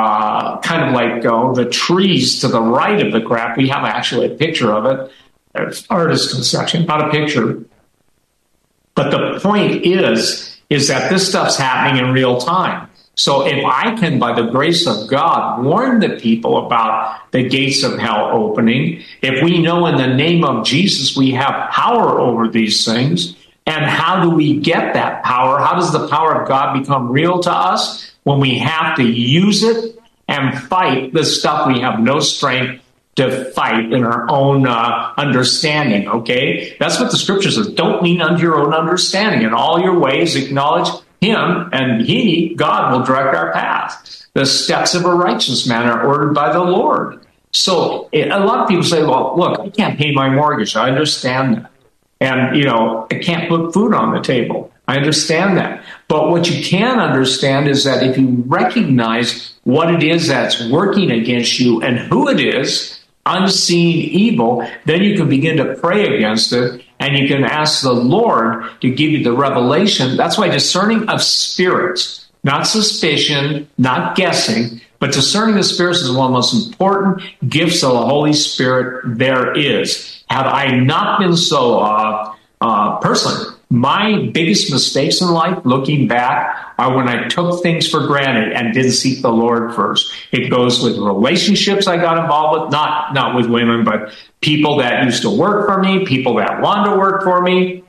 uh, kind of like uh, the trees to the right of the craft. We have actually a picture of it. It's artist conception, not a picture. But the point is, is that this stuff's happening in real time. So if I can, by the grace of God, warn the people about the gates of hell opening, if we know in the name of Jesus we have power over these things, and how do we get that power? How does the power of God become real to us? When we have to use it and fight the stuff we have no strength to fight in our own uh, understanding, okay? That's what the scripture says. Don't lean unto your own understanding. In all your ways, acknowledge him, and he, God, will direct our path. The steps of a righteous man are ordered by the Lord. So a lot of people say, well, look, I can't pay my mortgage. I understand that. And, you know, I can't put food on the table. I understand that. But what you can understand is that if you recognize what it is that's working against you and who it is, unseen evil, then you can begin to pray against it, and you can ask the Lord to give you the revelation. That's why discerning of spirits, not suspicion, not guessing, but discerning of spirits is one of the most important gifts of the Holy Spirit there is. Have I not been so, uh, uh, personally, my biggest mistakes in life, looking back, are when I took things for granted and didn't seek the Lord first. It goes with relationships I got involved with, not, not with women, but people that used to work for me, people that wanted to work for me,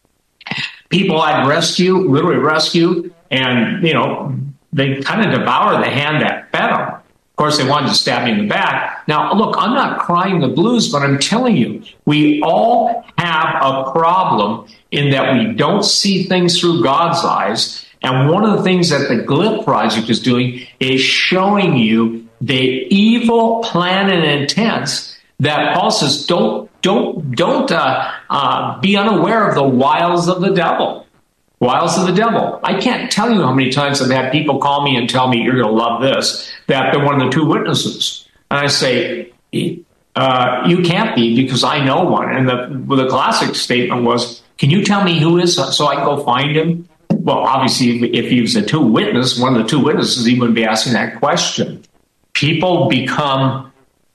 people I'd rescue, literally rescue, and, you know, they kind of devour the hand that fed them. Of course, they wanted to stab me in the back. Now, look, I'm not crying the blues, but I'm telling you, we all have a problem in that we don't see things through God's eyes. And one of the things that the Glyph Project is doing is showing you the evil plan and intents that Paul says, don't, don't, don't uh, uh, be unaware of the wiles of the devil. Wiles of the devil. I can't tell you how many times I've had people call me and tell me, you're going to love this, that they're one of the two witnesses. And I say, uh, you can't be, because I know one. And the, well, the classic statement was, can you tell me who is, so I can go find him? Well, obviously, if he was a two witness, one of the two witnesses, he wouldn't be asking that question. People become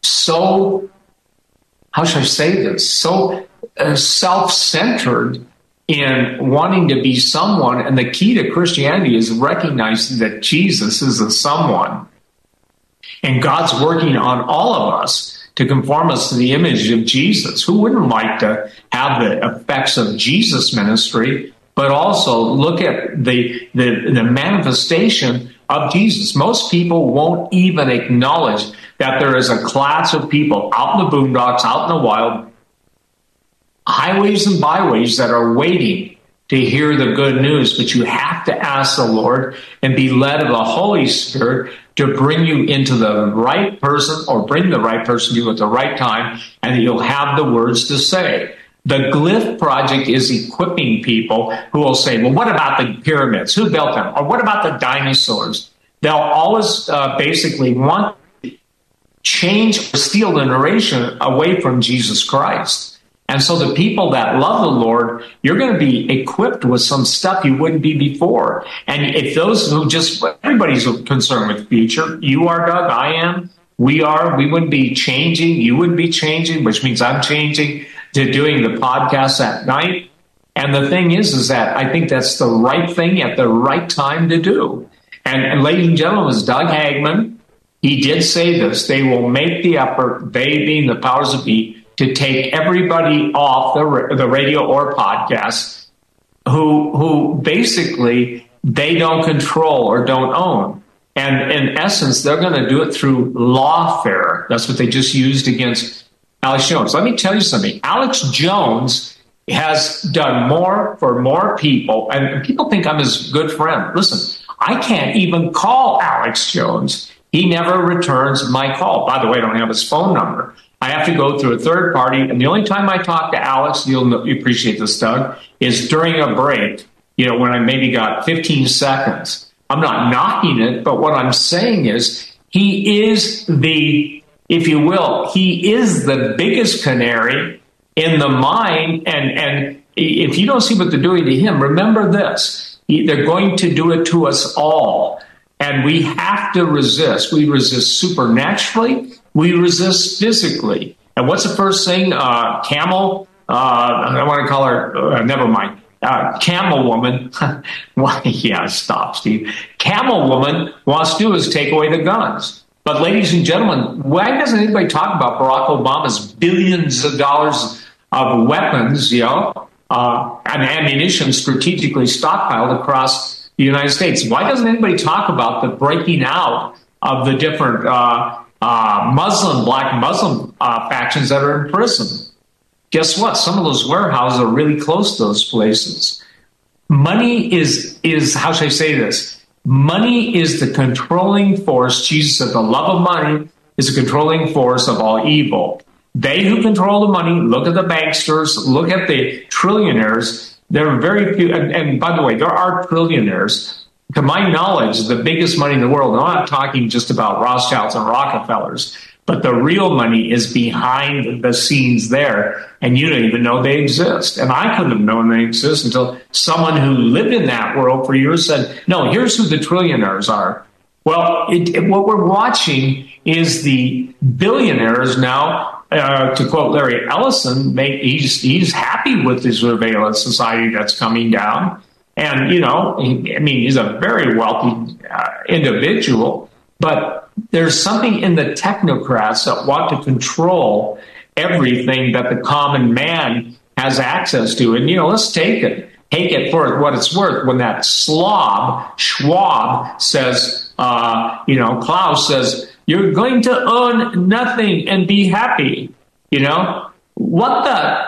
so, how should I say this, so uh, self-centered in wanting to be someone. And the key to Christianity is recognizing that Jesus is a someone. And God's working on all of us to conform us to the image of Jesus. Who wouldn't like to have the effects of Jesus' ministry, but also look at the, the, the manifestation of Jesus? Most people won't even acknowledge that there is a class of people out in the boondocks, out in the wild, highways and byways that are waiting to hear the good news. But you have to ask the Lord and be led of the Holy Spirit to bring you into the right person, or bring the right person to you at the right time, and you'll have the words to say. The Glyph Project is equipping people who will say, well, what about the pyramids? Who built them? Or what about the dinosaurs? They'll always uh, basically want to change or steal the narration away from Jesus Christ. And so the people that love the Lord, you're going to be equipped with some stuff you wouldn't be before. And if those who just, everybody's concerned with the future. You are, Doug, I am, we are, we wouldn't be changing, you wouldn't be changing, which means I'm changing to doing the podcast at night. And the thing is, is that I think that's the right thing at the right time to do. And, and ladies and gentlemen, it's Doug Hagmann. He did say this: they will make the effort, they being the powers that be, to take everybody off the the radio or podcast who who basically they don't control or don't own. And in essence, they're going to do it through lawfare. That's what they just used against Alex Jones. Let me tell you something. Alex Jones has done more for more people, and people think I'm his good friend. Listen, I can't even call Alex Jones. He never returns my call. By the way, I don't have his phone number. I have to go through a third party, and the only time I talk to Alex, you'll appreciate this, Doug, is during a break, you know, when I maybe got fifteen seconds. I'm not knocking it, but what I'm saying is he is the, if you will, he is the biggest canary in the mine, and, and if you don't see what they're doing to him, remember this: they're going to do it to us all, and we have to resist. We resist supernaturally. We resist physically. And what's the first thing? Uh, camel, uh, I want to call her, uh, never mind. uh, Camel Woman, well, yeah, stop, Steve. Camel Woman wants to do is take away the guns. But ladies and gentlemen, why doesn't anybody talk about Barack Obama's billions of dollars of weapons, you know, uh, and ammunition strategically stockpiled across the United States? Why doesn't anybody talk about the breaking out of the different uh, uh, Muslim, black Muslim uh, factions that are in prison? Guess what? Some of those warehouses are really close to those places. Money is, is how should I say this? Money is the controlling force. Jesus said the love of money is the controlling force of all evil. They who control the money, look at the banksters, look at the trillionaires. There are very few, and, and by the way, there are trillionaires. To my knowledge, the biggest money in the world, and I'm not talking just about Rothschilds and Rockefellers, but the real money is behind the scenes there, and you don't even know they exist. And I couldn't have known they exist until someone who lived in that world for years said, no, here's who the trillionaires are. Well, it, it, what we're watching is the billionaires now, uh, to quote Larry Ellison, make, he's, he's happy with the surveillance society that's coming down. And, you know, he, I mean, he's a very wealthy uh, individual, but there's something in the technocrats that want to control everything that the common man has access to. And, you know, let's take it. Take it for what it's worth. When that slob, Schwab, says, uh, you know, Klaus says, you're going to own nothing and be happy. You know, what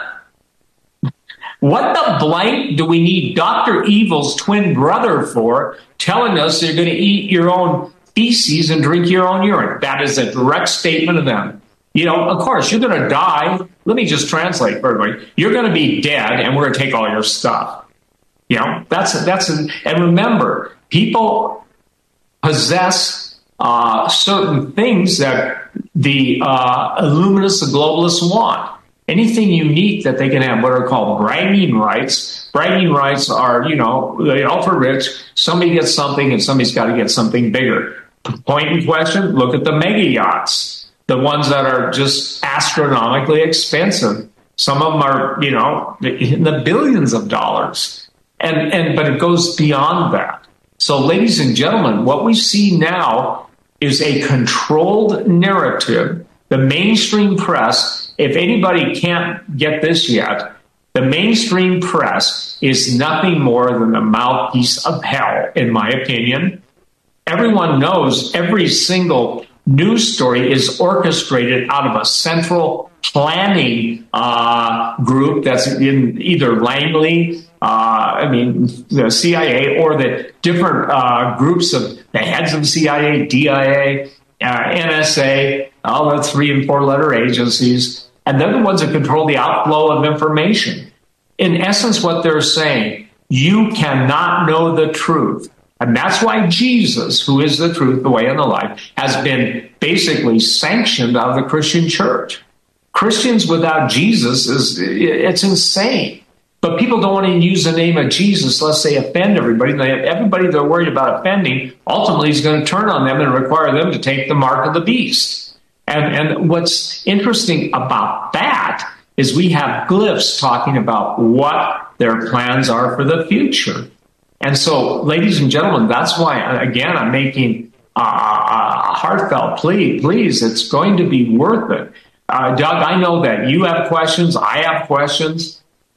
the, what the blank do we need Doctor Evil's twin brother for telling us you're going to eat your own feces and drink your own urine? That is a direct statement of them. You know, of course, you're going to die. Let me just translate for everybody. You're going to be dead, and we're going to take all your stuff. You know, that's that's an, and remember, people possess uh, certain things that the uh, illuminists, the globalists want. Anything unique that they can have, what are called bragging rights. Bragging rights are, you know, the ultra rich. Somebody gets something, and somebody's got to get something bigger. Point in question: look at the mega yachts, the ones that are just astronomically expensive. Some of them are, you know, in the billions of dollars. And, and but it goes beyond that. So, ladies and gentlemen, what we see now is a controlled narrative. The mainstream press, if anybody can't get this yet, the mainstream press is nothing more than the mouthpiece of hell, in my opinion. Everyone knows every single news story is orchestrated out of a central planning uh, group that's in either Langley, Uh, I mean, the C I A, or the different uh, groups of the heads of C I A, D I A, uh, N S A, all the three and four letter agencies, and they're the ones that control the outflow of information. In essence, what they're saying, you cannot know the truth. And that's why Jesus, who is the truth, the way, and the life, has been basically sanctioned out of the Christian church. Christians without Jesus, is it's insane. But people don't want to use the name of Jesus lest they offend everybody. Everybody they're worried about offending ultimately is going to turn on them and require them to take the mark of the beast. And, and what's interesting about that is we have glyphs talking about what their plans are for the future. And so, ladies and gentlemen, that's why, again, I'm making a, a heartfelt plea. Please, it's going to be worth it. Uh, Doug, I know that you have questions. I have questions.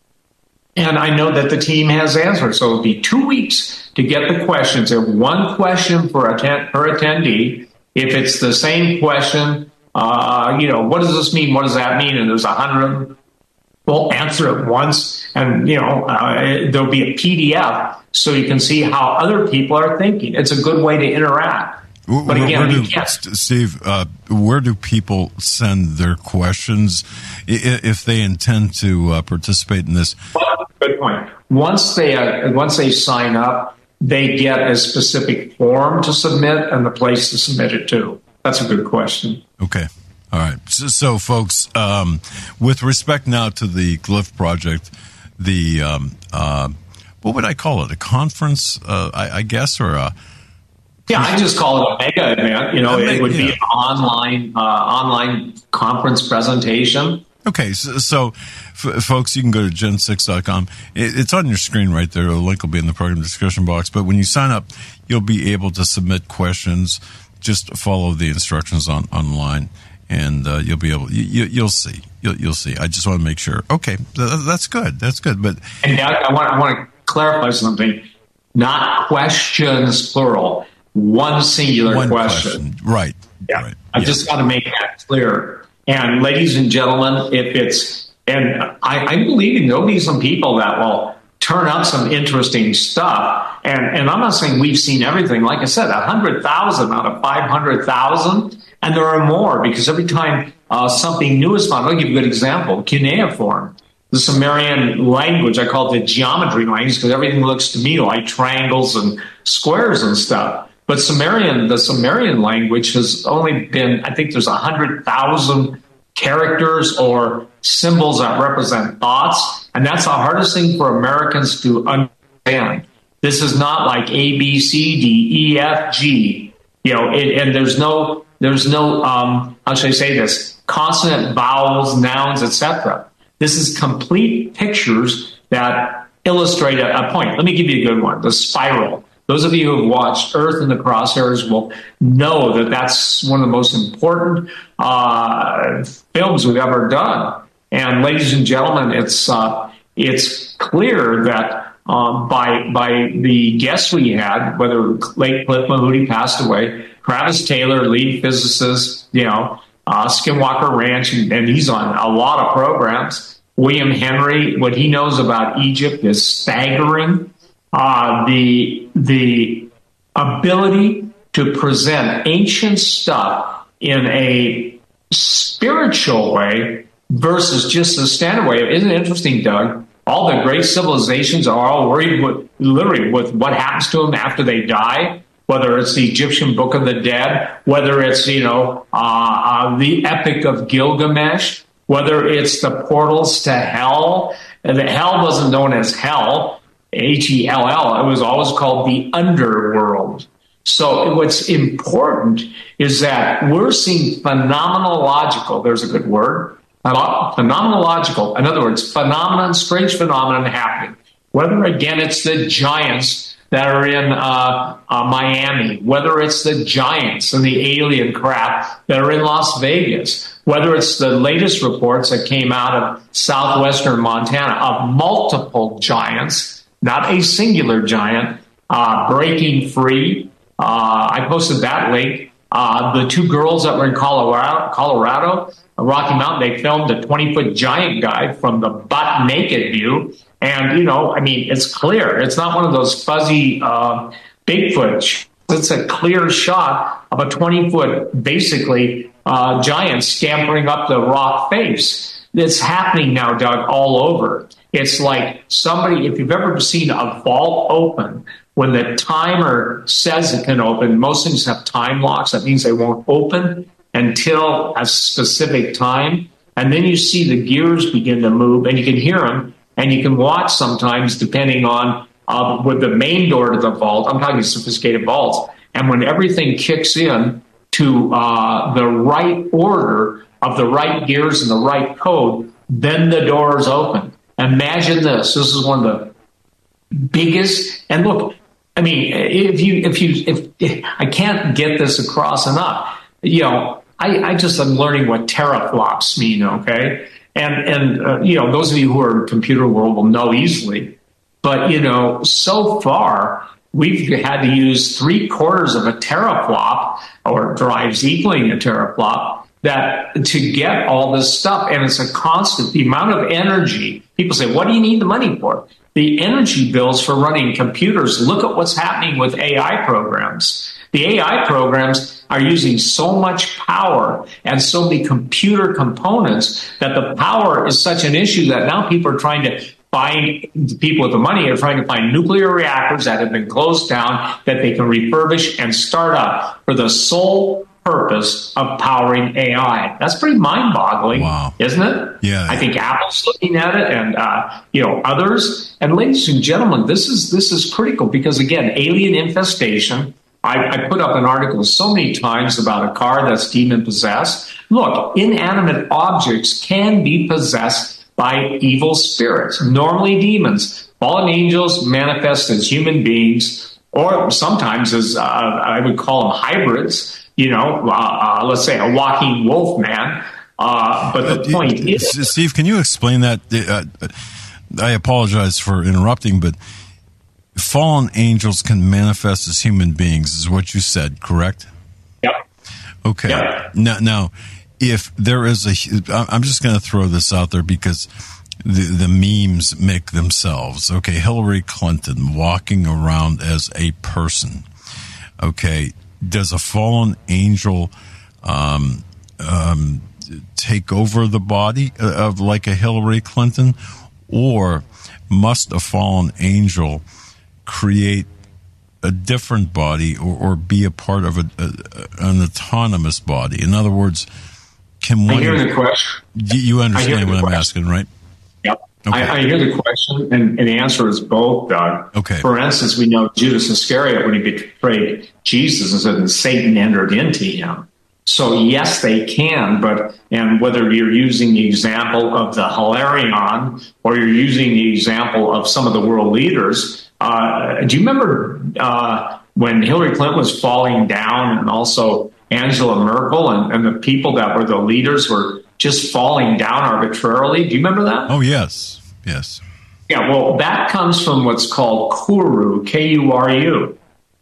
And I know that the team has answers. So it'll be two weeks to get the questions. There's one question per, attend, per attendee. If it's the same question, uh, you know, what does this mean? What does that mean? And there's a hundred of them. We'll answer it once. And, you know, uh, there'll be a P D F so you can see how other people are thinking. It's a good way to interact. But again, where do, you can't. Steve, uh, where do people send their questions if they intend to uh, participate in this? Well, good point. Once they uh, once they sign up, they get a specific form to submit and the place to submit it to. That's a good question. Okay. All right. So, so folks, um, with respect now to the Glyph Project, the um, uh, what would I call it? A conference, uh, I, I guess, or a Yeah, I just call it a mega event. You know, it would be an online uh, online conference presentation. Okay, so, so f- folks, you can go to gen six dot com. It, it's on your screen right there. The link will be in the program discussion box. But when you sign up, you'll be able to submit questions. Just follow the instructions on online, and uh, you'll be able. You, you, you'll see. You'll, you'll see. I just want to make sure. Okay, th- that's good. That's good. But and I, I want I want to clarify something. Not questions plural. One singular one question. question. Right. Yeah. Right. I yeah. just got to make that clear. And ladies and gentlemen, if it's, and I, I believe there'll be some people that will turn up some interesting stuff. And, and I'm not saying we've seen everything. Like I said, one hundred thousand out of five hundred thousand. And there are more because every time uh, something new is found, I'll give you a good example, cuneiform. The Sumerian language, I call it the geometry language because everything looks to me like triangles and squares and stuff. But Sumerian, the Sumerian language has only been, I think there's one hundred thousand characters or symbols that represent thoughts. And that's the hardest thing for Americans to understand. This is not like A, B, C, D, E, F, G. You know, it, and there's no, there's no, um, how should I say this? Consonant, vowels, nouns, et cetera. This is complete pictures that illustrate a, a point. Let me give you a good one, the spiral. Those of you who have watched Earth in the Crosshairs will know that that's one of the most important uh, films we've ever done. And ladies and gentlemen, it's uh, it's clear that um, by by the guests we had, whether late Cliff Mahooty passed away, Travis Taylor, lead physicist, you know, uh, Skinwalker Ranch, and, and he's on a lot of programs. William Henry, what he knows about Egypt is staggering. Uh, the the ability to present ancient stuff in a spiritual way versus just a standard way. Isn't it interesting, Doug? All the great civilizations are all worried with literally with what happens to them after they die. Whether it's the Egyptian Book of the Dead, whether it's you know uh, uh, the Epic of Gilgamesh, whether it's the portals to hell. And the hell wasn't known as hell. H E L L, it was always called the underworld. So what's important is that we're seeing phenomenological, there's a good word, phenomenological, in other words, phenomenon, strange phenomenon happening. Whether, again, it's the giants that are in uh, uh, Miami, whether it's the giants and the alien craft that are in Las Vegas, whether it's the latest reports that came out of southwestern Montana of multiple giants, not a singular giant, uh, breaking free. Uh, I posted that link. Uh, the two girls that were in Colorado, Colorado, Rocky Mountain, they filmed a twenty-foot giant guy from the butt naked view. And, you know, I mean, it's clear. It's not one of those fuzzy uh, Bigfoot. It's a clear shot of a twenty-foot, basically, uh, giant scampering up the rock face. It's happening now, Doug, all over. It's like somebody, if you've ever seen a vault open, when the timer says it can open, most things have time locks. That means they won't open until a specific time. And then you see the gears begin to move, and you can hear them, and you can watch sometimes, depending on uh, with the main door to the vault. I'm talking sophisticated vaults. And when everything kicks in to uh, the right order of the right gears and the right code, then the doors open. Imagine this. This is one of the biggest. And look, I mean, if you, if you, if, if I can't get this across enough, you know, I, I just am learning what teraflops mean. Okay, and and uh, you know, those of you who are in computer world will know easily. But you know, so far we've had to use three quarters of a teraflop or drives equaling a teraflop. That to get all this stuff, and it's a constant, the amount of energy. People say, what do you need the money for? The energy bills for running computers. Look at what's happening with A I programs. The A I programs are using so much power and so many computer components that the power is such an issue that now people are trying to find, people with the money are trying to find nuclear reactors that have been closed down that they can refurbish and start up for the sole purpose of powering A I. That's pretty mind-boggling, wow. Isn't it? Yeah. I think Apple's looking at it, and uh, you know others. And ladies and gentlemen, this is this is critical because again, alien infestation. I, I put up an article so many times about a car that's demon-possessed. Look, inanimate objects can be possessed by evil spirits, normally demons. Fallen angels manifest as human beings, or sometimes as, uh, I would call them hybrids, you know, uh, uh, let's say a walking wolf man. Uh, but the point uh, is... Steve, can you explain that? Uh, I apologize for interrupting, but fallen angels can manifest as human beings, is what you said, correct? Yep. Okay. Yep. Now, now, if there is a... I'm just going to throw this out there because the, the memes make themselves. Okay, Hillary Clinton walking around as a person. Okay, does a fallen angel... Um, um, take over the body of like a Hillary Clinton, or must a fallen angel create a different body or, or be a part of a, a, an autonomous body? In other words, can one... I hear the question. You understand what I'm question. asking, right? Yep. Okay. I, I hear the question, and, and the answer is both, Doug. Okay. For instance, we know Judas Iscariot, when he betrayed Jesus, and said Satan entered into him. So yes, they can, but, and whether you're using the example of the Hilarion or you're using the example of some of the world leaders, uh, do you remember uh, when Hillary Clinton was falling down, and also Angela Merkel and, and the people that were the leaders were just falling down arbitrarily? Do you remember that? Oh, yes. Yes. Yeah, well, that comes from what's called Kuru, K U R U.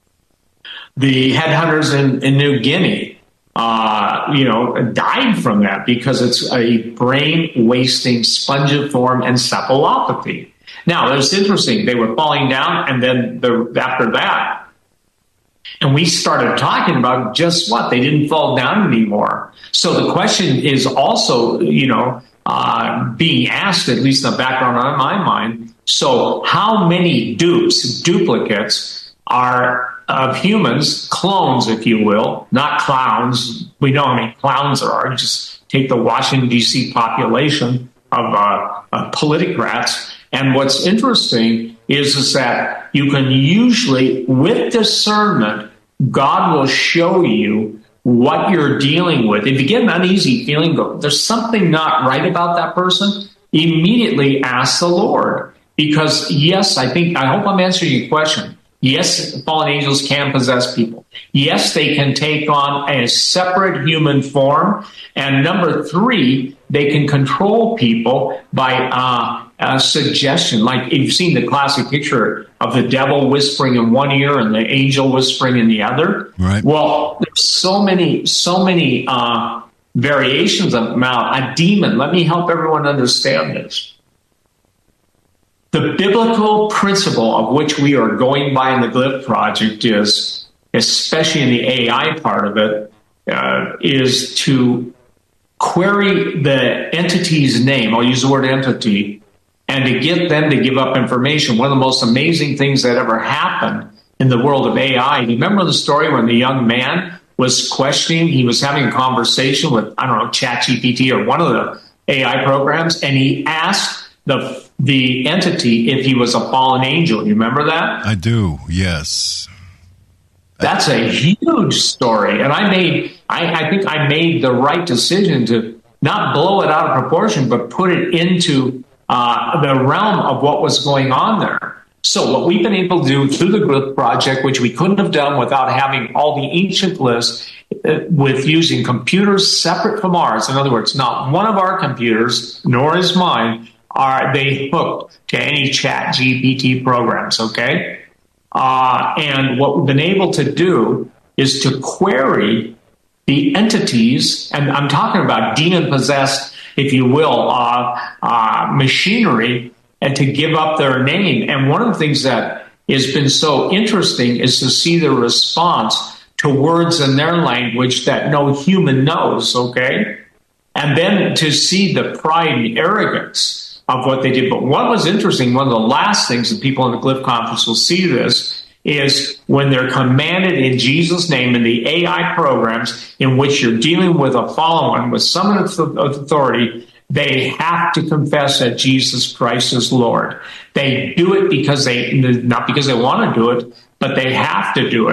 The headhunters in, in New Guinea, Uh, you know, died from that because it's a brain-wasting spongiform encephalopathy. Now, it's interesting. They were falling down, and then the, after that, and we started talking about just what? They didn't fall down anymore. So the question is also, you know, uh, being asked, at least in the background of my mind, so how many dupes, duplicates, are of humans, clones, if you will, not clowns. We know how many clowns there are. Just take the Washington, D C population of, uh, of politicrats. And what's interesting is, is that you can usually, with discernment, God will show you what you're dealing with. If you get an uneasy feeling, go, there's something not right about that person, immediately ask the Lord. Because, yes, I think, I hope I'm answering your question. Yes, fallen angels can possess people. Yes, they can take on a separate human form. And number three, they can control people by uh, uh, suggestion. Like you've seen the classic picture of the devil whispering in one ear and the angel whispering in the other. Right. Well, there's so many, so many uh, variations of Mount. A demon, let me help everyone understand this. The biblical principle of which we are going by in the Glyph Project is, especially in the A I part of it, uh, is to query the entity's name. I'll use the word entity, and to get them to give up information. One of the most amazing things that ever happened in the world of A I. Do you remember the story when the young man was questioning? He was having a conversation with, I don't know, ChatGPT or one of the A I programs, and he asked the the entity if he was a fallen angel. You remember that? I do, yes. That's a huge story. And I made, I, I think I made the right decision to not blow it out of proportion, but put it into uh, the realm of what was going on there. So what we've been able to do through the Glyph Project, which we couldn't have done without having all the ancient lists, uh, with using computers separate from ours. In other words, not one of our computers, nor is mine, are they hooked to any Chat G P T programs, okay? Uh, and what we've been able to do is to query the entities, and I'm talking about demon-possessed, if you will, uh, uh, machinery, and to give up their name. And one of the things that has been so interesting is to see the response to words in their language that no human knows, okay? And then to see the pride and arrogance of what they did. But what was interesting, one of the last things that people in the Glyph Conference will see this, is when they're commanded in Jesus' name in the A I programs in which you're dealing with a fallen one with some authority, they have to confess that Jesus Christ is Lord. They do it because they, not because they want to do it, but they have to do it.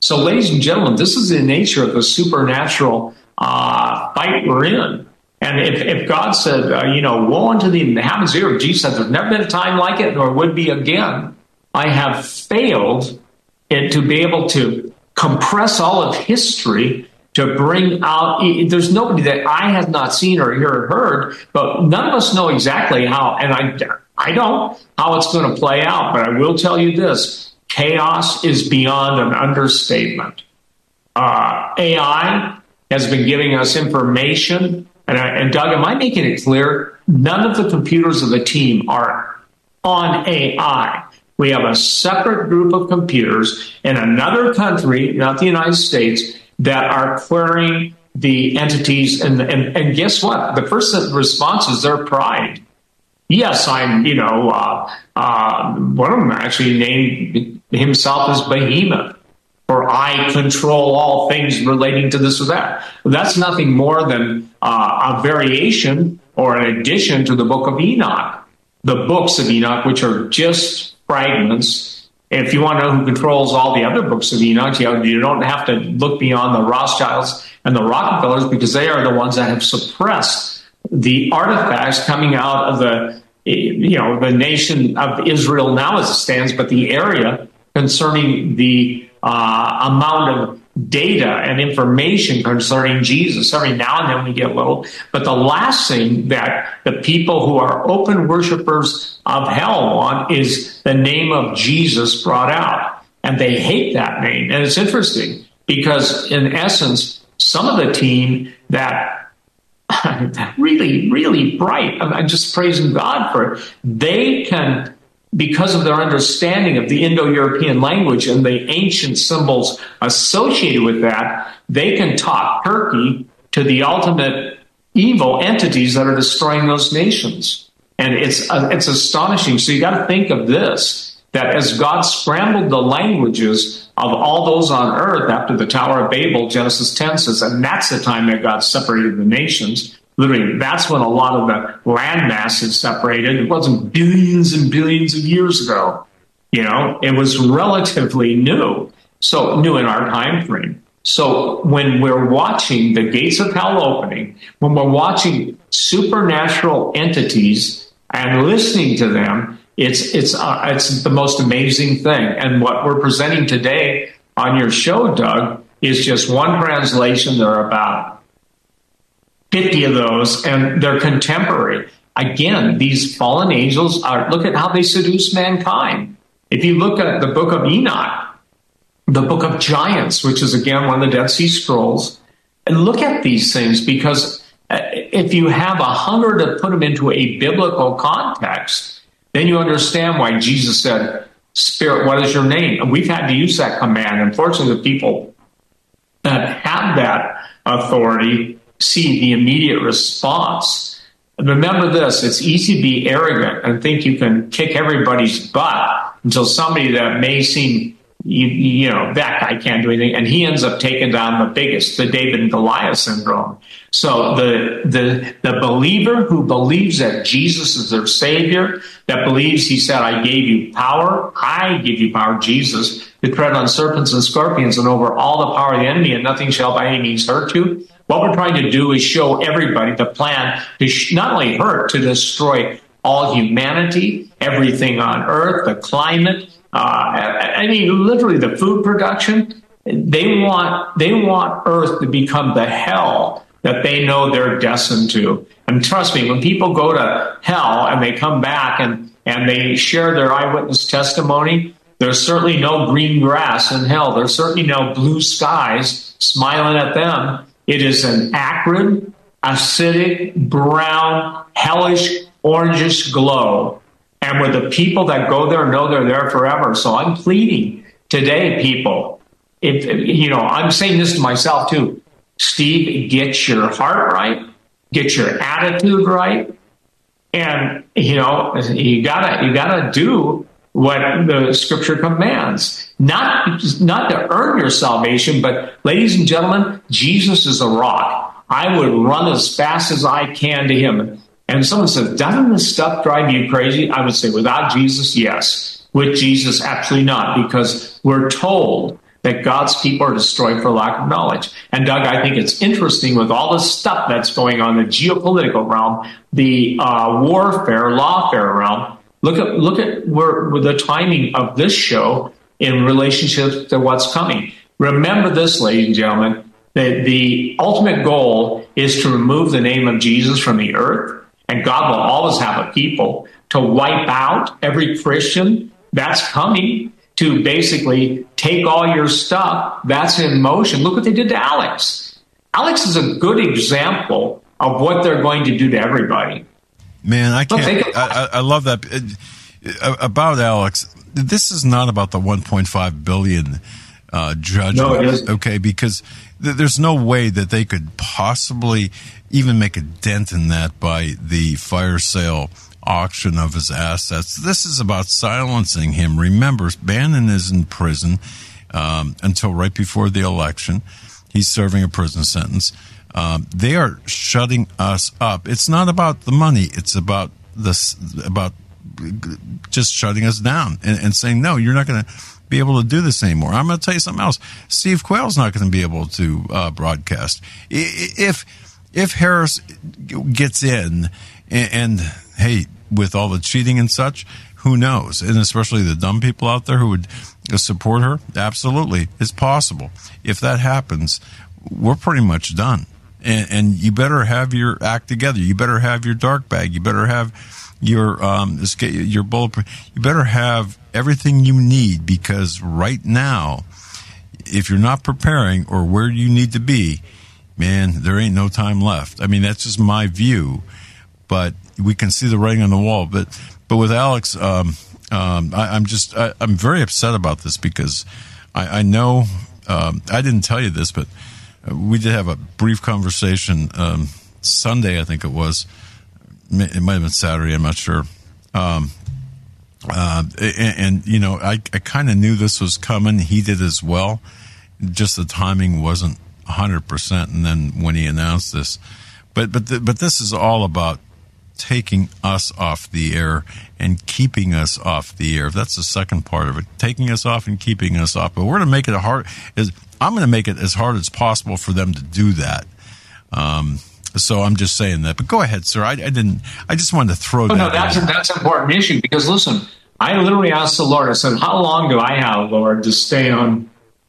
So, ladies and gentlemen, this is the nature of the supernatural uh, fight we're in. And if, if God said, uh, you know, woe unto the inhabitants of the earth, Jesus said, there's never been a time like it, nor would be again. I have failed in, to be able to compress all of history to bring out, there's nobody that I have not seen or heard, but none of us know exactly how, and I, I don't, how it's going to play out. But I will tell you this, chaos is beyond an understatement. Uh, A I has been giving us information. And, I, and Doug, am I making it clear? None of the computers of the team are on A I. We have a separate group of computers in another country, not the United States, that are querying the entities. And, and, and guess what? The first response is their pride. Yes, I'm, you know, uh, uh, one of them actually named himself as Behemoth, or I control all things relating to this or that. That's nothing more than uh, a variation or an addition to the book of Enoch. The books of Enoch, which are just fragments. If you want to know who controls all the other books of Enoch, you know, you don't have to look beyond the Rothschilds and the Rockefellers, because they are the ones that have suppressed the artifacts coming out of the, you know, the nation of Israel now as it stands, but the area concerning the uh, amount of data and information concerning Jesus. Every now and then we get a little. But the last thing that the people who are open worshipers of hell want is the name of Jesus brought out. And they hate that name. And it's interesting because, in essence, some of the team that really, really bright, I'm just praising God for it, they can, because of their understanding of the Indo-European language and the ancient symbols associated with that, they can talk Turkey to the ultimate evil entities that are destroying those nations. And it's uh, it's astonishing. So you got to think of this, that as God scrambled the languages of all those on earth after the Tower of Babel, Genesis ten says, and that's the time that God separated the nations. Literally, that's when a lot of the land masses separated. It wasn't billions and billions of years ago. You know, it was relatively new. So new in our time frame. So when we're watching the gates of hell opening, when we're watching supernatural entities and listening to them, it's it's uh, it's the most amazing thing. And what we're presenting today on your show, Doug, is just one translation. There are about fifty of those, and they're contemporary. Again, these fallen angels are, look at how they seduce mankind. If you look at the book of Enoch, the book of giants, which is again one of the Dead Sea Scrolls, and look at these things, because if you have a hunger to put them into a biblical context, then you understand why Jesus said, Spirit, what is your name? And we've had to use that command. Unfortunately, the people that have that authority see the immediate response. Remember this, it's easy to be arrogant and think you can kick everybody's butt until somebody that may seem, you, you know, that guy can't do anything, and he ends up taking down the biggest, the David and Goliath syndrome. So the the the believer who believes that Jesus is their Savior, that believes he said, I gave you power, I give you power, Jesus, to tread on serpents and scorpions and over all the power of the enemy, and nothing shall by any means hurt you. What we're trying to do is show everybody the plan to sh- not only hurt, to destroy all humanity, everything on earth, the climate. Uh, I mean, literally the food production. They want they want Earth to become the hell that they know they're destined to. And trust me, when people go to hell and they come back and, and they share their eyewitness testimony, there's certainly no green grass in hell. There's certainly no blue skies smiling at them. It is an acrid, acidic, brown, hellish, orangish glow. And where the people that go there know they're there forever. So I'm pleading today, people, if, you know, I'm saying this to myself too. Steve, get your heart right, get your attitude right, and you know you gotta you gotta do what the Scripture commands. Not not to earn your salvation, but ladies and gentlemen, Jesus is a rock. I would run as fast as I can to Him. And someone says, "Doesn't this stuff drive you crazy?" I would say, without Jesus, yes. With Jesus, absolutely not, because we're told that God's people are destroyed for lack of knowledge. And Doug, I think it's interesting with all the stuff that's going on in the geopolitical realm, the uh, warfare, lawfare realm. Look at look at where, where the timing of this show in relationship to what's coming. Remember this, ladies and gentlemen, that the ultimate goal is to remove the name of Jesus from the earth, and God will always have a people to wipe out every Christian. That's coming. To basically take all your stuff that's in motion. Look what they did to Alex. Alex is a good example of what they're going to do to everybody. Man, I can't. Look, I, I love that. Uh, about Alex, this is not about the one point five billion uh, judgment. No, it isn't. Okay, because th- there's no way that they could possibly even make a dent in that by the fire sale auction of his assets. This is about silencing him. Remember, Bannon is in prison um, until right before the election. He's serving a prison sentence. Um, they are shutting us up. It's not about the money. It's about this, about just shutting us down and, and saying, no, you're not going to be able to do this anymore. I'm going to tell you something else. Steve Quayle's not going to be able to uh, broadcast. If if Harris gets in and, and hey, with all the cheating and such, who knows? And especially the dumb people out there who would support her, absolutely, it's possible. If that happens, we're pretty much done. And, and you better have your act together. You better have your dark bag. You better have your um, your bulletproof. You better have everything you need, because right now, if you're not preparing or where you need to be, man, there ain't no time left. I mean, that's just my view, but we can see the writing on the wall. But but with Alex, um, um, I, I'm just I, I'm very upset about this, because I, I know um, I didn't tell you this, but we did have a brief conversation um, Sunday, I think it was. It might have been Saturday, I'm not sure. Um, uh, and, and, you know, I, I kind of knew this was coming. He did as well. Just the timing wasn't one hundred percent. And then when he announced this. But but the, but this is all about taking us off the air and keeping us off the air. That's the second part of it. Taking us off and keeping us off. But we're going to make it hard. Is I'm going to make it as hard as possible for them to do that. Um, so I'm just saying that. But go ahead, sir. I, I didn't. I just wanted to throw oh, that. No, that's in. a, that's an important issue, because listen, I literally asked the Lord. I said, "How long do I have, Lord, to stay on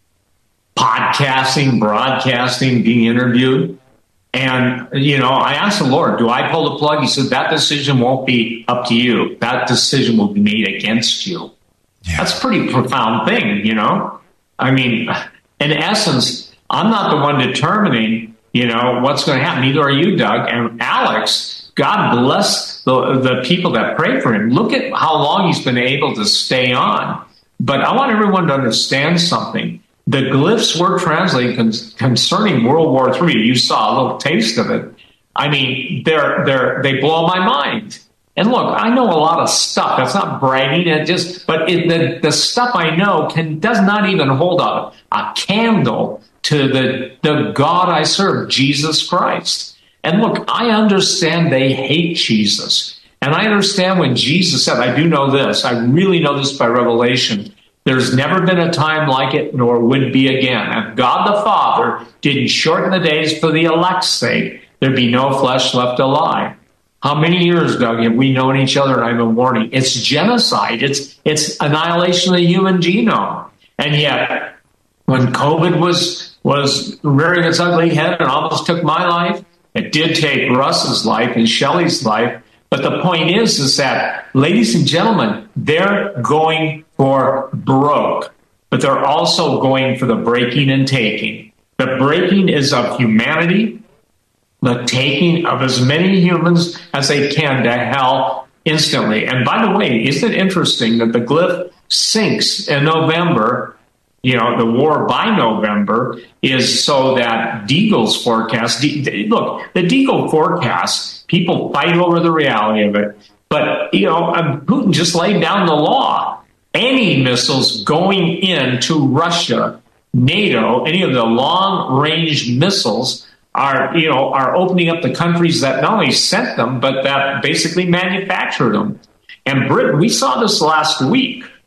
podcasting, broadcasting, being interviewed?" And, you know, I asked the Lord, do I pull the plug? He said, that decision won't be up to you. That decision will be made against you. Yeah. That's a pretty profound thing, you know? I mean, in essence, I'm not the one determining, you know, what's going to happen. Neither are you, Doug. And Alex, God bless the, the people that pray for him. Look at how long he's been able to stay on. But I want everyone to understand something. The glyphs were translated con- concerning World War Three. You saw a little taste of it. I mean, they're they're they blow my mind. And look, I know a lot of stuff. That's not bragging. It just, but it, the the stuff I know can does not even hold a, a candle to the the God I serve, Jesus Christ. And look, I understand they hate Jesus, and I understand when Jesus said, "I do know this. I really know this by revelation." There's never been a time like it, nor would be again. If God the Father didn't shorten the days for the elect's sake, there'd be no flesh left alive. How many years, Doug, have we known each other? And I've been warning. It's genocide. It's it's annihilation of the human genome. And yet, when COVID was was rearing its ugly head and almost took my life, it did take Russ's life and Shelley's life. But the point is, is that, ladies and gentlemen, they're going for broke, but they're also going for the breaking and taking. The breaking is of humanity, the taking of as many humans as they can to hell instantly. And by the way, isn't it interesting that the glyph sinks in November? You know, the war by November is so that Deagle's forecast, look, the Deagle forecast, people fight over the reality of it. But, you know, Putin just laid down the law. Any missiles going into Russia, NATO, any of the long-range missiles are, you know, are opening up the countries that not only sent them, but that basically manufactured them. And Britain, we saw this last week.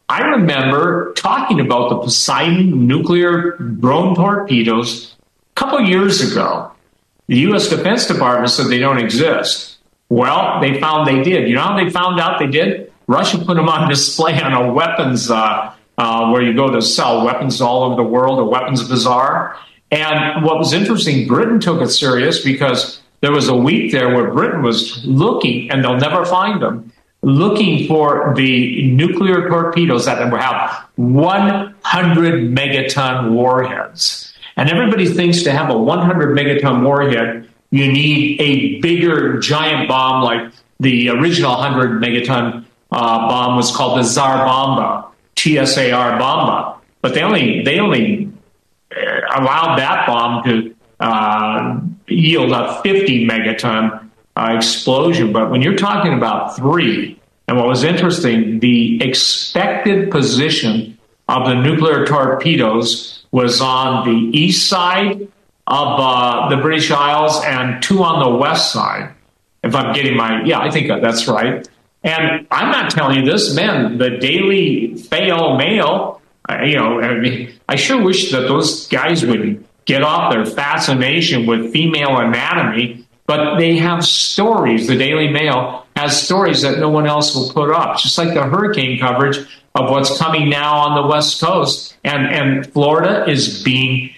I remember talking about the Poseidon nuclear drone torpedoes a couple years ago. The U S Defense Department said they don't exist. Well, they found they did. You know how they found out they did? Russia put them on display on a weapons, uh, uh, where you go to sell weapons all over the world, a weapons bazaar. And what was interesting, Britain took it serious because there was a week there where Britain was looking, and they'll never find them, looking for the nuclear torpedoes that would have one hundred megaton warheads. And everybody thinks to have a one hundred megaton warhead, you need a bigger giant bomb like the original one hundred megaton uh, bomb was called the Tsar Bomba, T S A R Bomba. But they only, they only allowed that bomb to uh, yield a fifty megaton Uh, explosion. But when you're talking about three, and what was interesting, the expected position of the nuclear torpedoes was on the east side of uh, the British Isles and two on the west side. If I'm getting my, yeah, I think that's right. And I'm not telling you this, man, the Daily Fail Mail, uh, you know, I mean, I sure wish that those guys would get off their fascination with female anatomy. But they have stories. The Daily Mail has stories that no one else will put up, just like the hurricane coverage of what's coming now on the West Coast. And, and Florida is being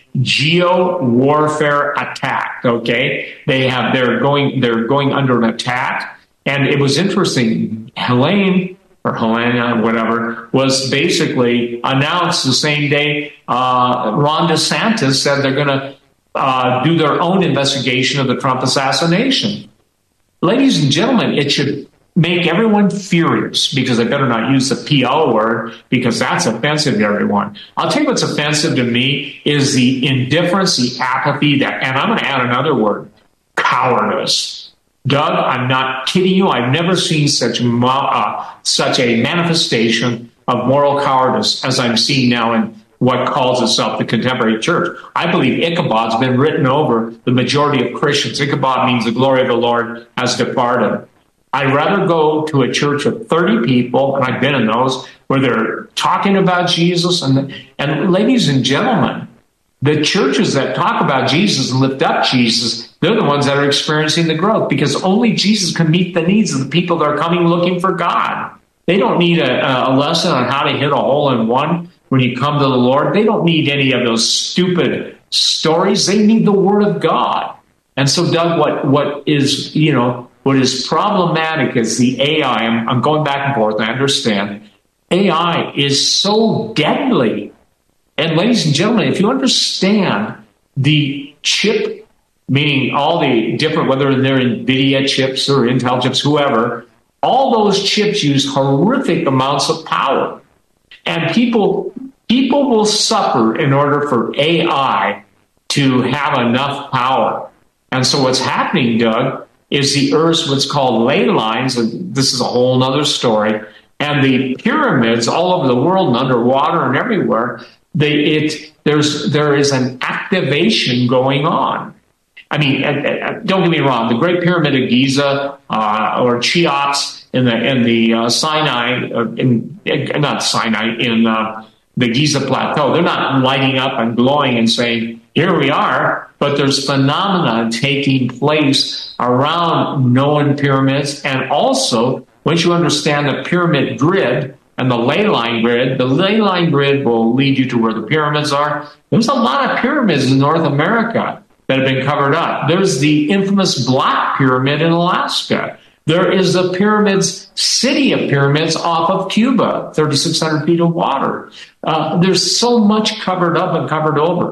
geo-warfare attacked, okay? They have, they're going, they're going under an attack. And it was interesting. Helene, or Helena, whatever, was basically announced the same day uh, Ron DeSantis said they're going to Uh, do their own investigation of the Trump assassination. Ladies and gentlemen, it should make everyone furious, because they better not use the P L word, because that's offensive to everyone. I'll tell you what's offensive to me is the indifference, the apathy, that, and I'm going to add another word, cowardice. Doug, I'm not kidding you. I've never seen such uh, such a manifestation of moral cowardice as I'm seeing now in what calls itself the contemporary church. I believe Ichabod's been written over the majority of Christians. Ichabod means the glory of the Lord has departed. I'd rather go to a church of thirty people, and I've been in those, where they're talking about Jesus. And, and ladies and gentlemen, the churches that talk about Jesus and lift up Jesus, they're the ones that are experiencing the growth, because only Jesus can meet the needs of the people that are coming looking for God. They don't need a, a lesson on how to hit a hole in one when you come to the Lord. They don't need any of those stupid stories. They need the Word of God. And so, Doug, what what is, you know, what is problematic is the A I. I'm, I'm going back and forth, I understand. A I is so deadly. And ladies and gentlemen, if you understand the chip, meaning all the different, whether they're NVIDIA chips or Intel chips, whoever, all those chips use horrific amounts of power. And people people will suffer in order for A I to have enough power. And so what's happening, Doug, is the Earth's what's called ley lines, and this is a whole other story, and the pyramids all over the world and underwater and everywhere, they, it, there's, there is an activation going on. I mean, don't get me wrong, the Great Pyramid of Giza uh, or Cheops in the in the uh, Sinai, uh, in, not Sinai, in uh, the Giza Plateau, they're not lighting up and glowing and saying, here we are, but there's phenomena taking place around known pyramids. And also, once you understand the pyramid grid and the ley line grid, the ley line grid will lead you to where the pyramids are. There's a lot of pyramids in North America that have been covered up. There's the infamous Black Pyramid in Alaska. There is the pyramids, city of pyramids off of Cuba, thirty-six hundred feet of water. Uh, there's so much covered up and covered over.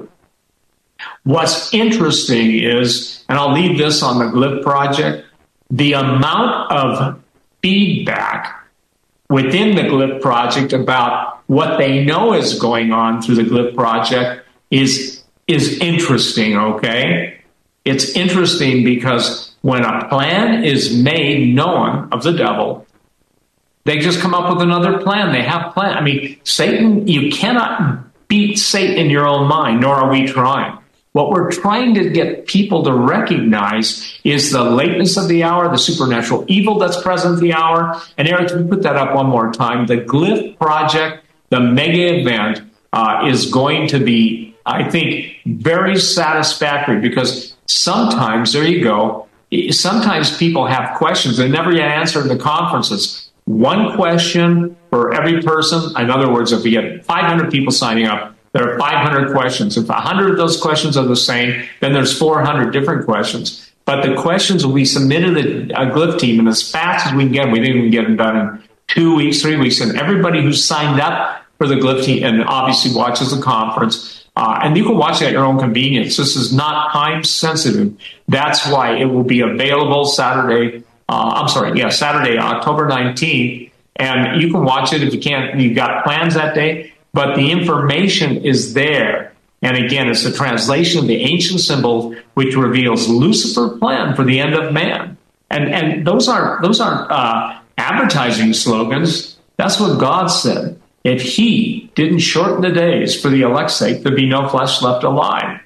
What's interesting is, and I'll leave this on the Glyph Project, the amount of feedback within the Glyph Project about what they know is going on through the Glyph Project is is interesting, okay? It's interesting because when a plan is made known of the devil, they just come up with another plan. They have plan. I mean, Satan, you cannot beat Satan in your own mind, nor are we trying. What we're trying to get people to recognize is the lateness of the hour, the supernatural evil that's present in the hour. And Eric, we put that up one more time. The Glyph Project the mega event uh, is going to be, I think, very satisfactory, because sometimes, there you go, sometimes people have questions they never get answered in the conferences. One question for every person. In other words, if we get five hundred people signing up, there are five hundred questions. If one hundred of those questions are the same, then there's four hundred different questions. But the questions will be submitted to a Glyph team, and as fast as we can get them, we think we can get them done in two weeks, three weeks. And everybody who's signed up for the Glyph team and obviously watches the conference, uh, and you can watch it at your own convenience. This is not time sensitive. That's why it will be available Saturday. Uh, I'm sorry, yeah, Saturday, October nineteenth. And you can watch it if you can't. You've got plans that day, but the information is there. And again, it's a translation of the ancient symbol, which reveals Lucifer's plan for the end of man. And and those aren't those aren't uh, advertising slogans. That's what God said. If He didn't shorten the days for the elect's sake, there'd be no flesh left alive.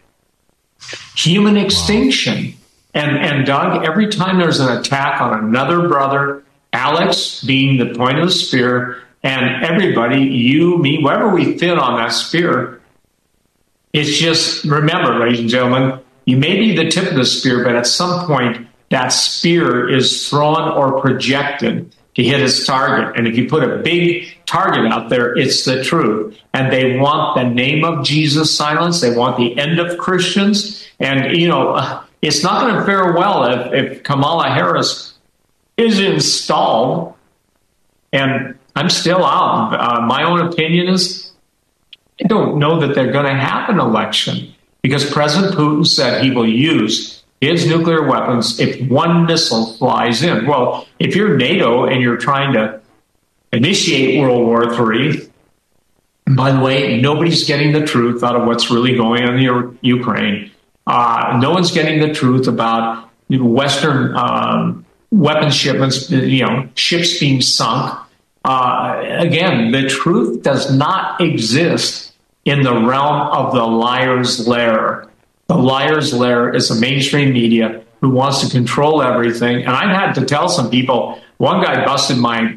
Human extinction. And and Doug, every time there's an attack on another brother, Alex being the point of the spear, and everybody, you, me, wherever we fit on that spear, it's just, remember, ladies and gentlemen, you may be the tip of the spear, but at some point that spear is thrown or projected to hit its target. And if you put a big target out there, it's the truth. And they want the name of Jesus silenced. They want the end of Christians. And, you know, it's not going to fare well if, if Kamala Harris is installed. And I'm still out. Uh, my own opinion is I don't know that they're going to have an election, because President Putin said he will use his nuclear weapons if one missile flies in. Well, if you're NATO and you're trying to initiate World War Three, and by the way, nobody's getting the truth out of what's really going on in Ukraine. Uh, no one's getting the truth about Western um, weapons shipments, you know, ships being sunk. Uh, again, the truth does not exist in the realm of the liar's lair. The liar's lair is the mainstream media who wants to control everything. And I've had to tell some people, one guy busted my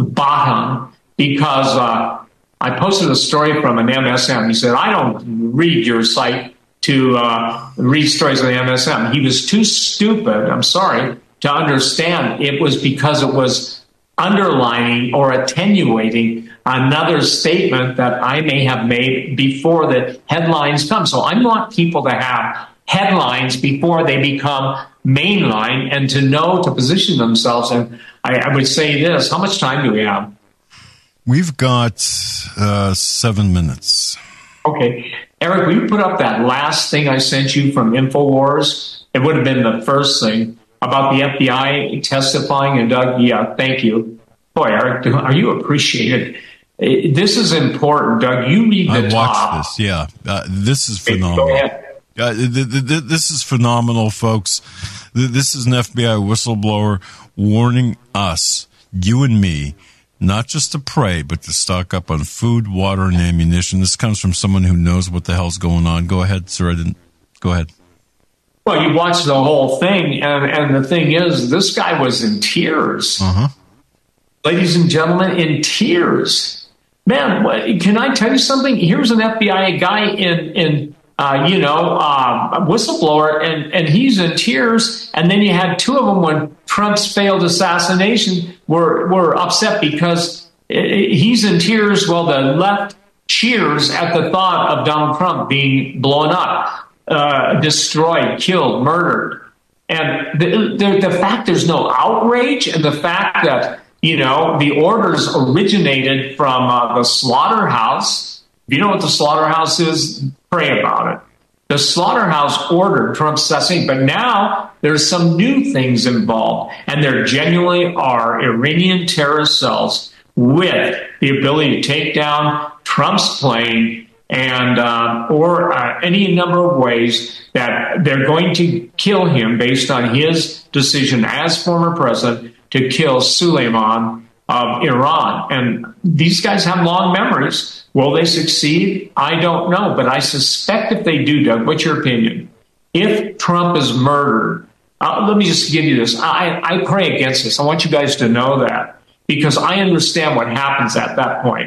bottom because uh, I posted a story from an M S M. He said, I don't read your site to uh, read stories on the M S M. He was too stupid, I'm sorry, to understand it was because it was underlining or attenuating another statement that I may have made before the headlines come. So I want people to have headlines before they become mainline and to know to position themselves. And I, I would say this, how much time do we have? We've got uh, seven minutes. Okay. Eric, will you put up that last thing I sent you from InfoWars? It would have been the first thing about the F B I testifying. And Doug, yeah, thank you. Boy, Eric, are you appreciated? This is important, Doug. You read the I top. I watched this, yeah. Uh, this is phenomenal. Go ahead. Uh, th- th- th- this is phenomenal, folks. Th- this is an F B I whistleblower warning us, you and me, not just to pray, but to stock up on food, water, and ammunition. This comes from someone who knows what the hell's going on. Go ahead, sir. I didn't. Go ahead. Well, you watched the whole thing, and, and the thing is, this guy was in tears. Uh-huh. Ladies and gentlemen, in tears. Man, what, can I tell you something? Here's an F B I guy in, in uh, you know, uh, a whistleblower, and, and he's in tears. And then you had two of them when Trump's failed assassination were, were upset because he's in tears while the left cheers at the thought of Donald Trump being blown up, uh, destroyed, killed, murdered. And the, the, the fact there's no outrage, and the fact that, you know, the orders originated from uh, the slaughterhouse. If you know what the slaughterhouse is, pray about it. The slaughterhouse ordered Trump's assassination, but now there's some new things involved, and there genuinely are Iranian terrorist cells with the ability to take down Trump's plane and uh, or uh, any number of ways that they're going to kill him based on his decision as former president to kill Soleimani of Iran. And these guys have long memories. Will they succeed? I don't know, but I suspect if they do, Doug, what's your opinion? If Trump is murdered, uh, let me just give you this. I, I pray against this. I want you guys to know that, because I understand what happens at that point.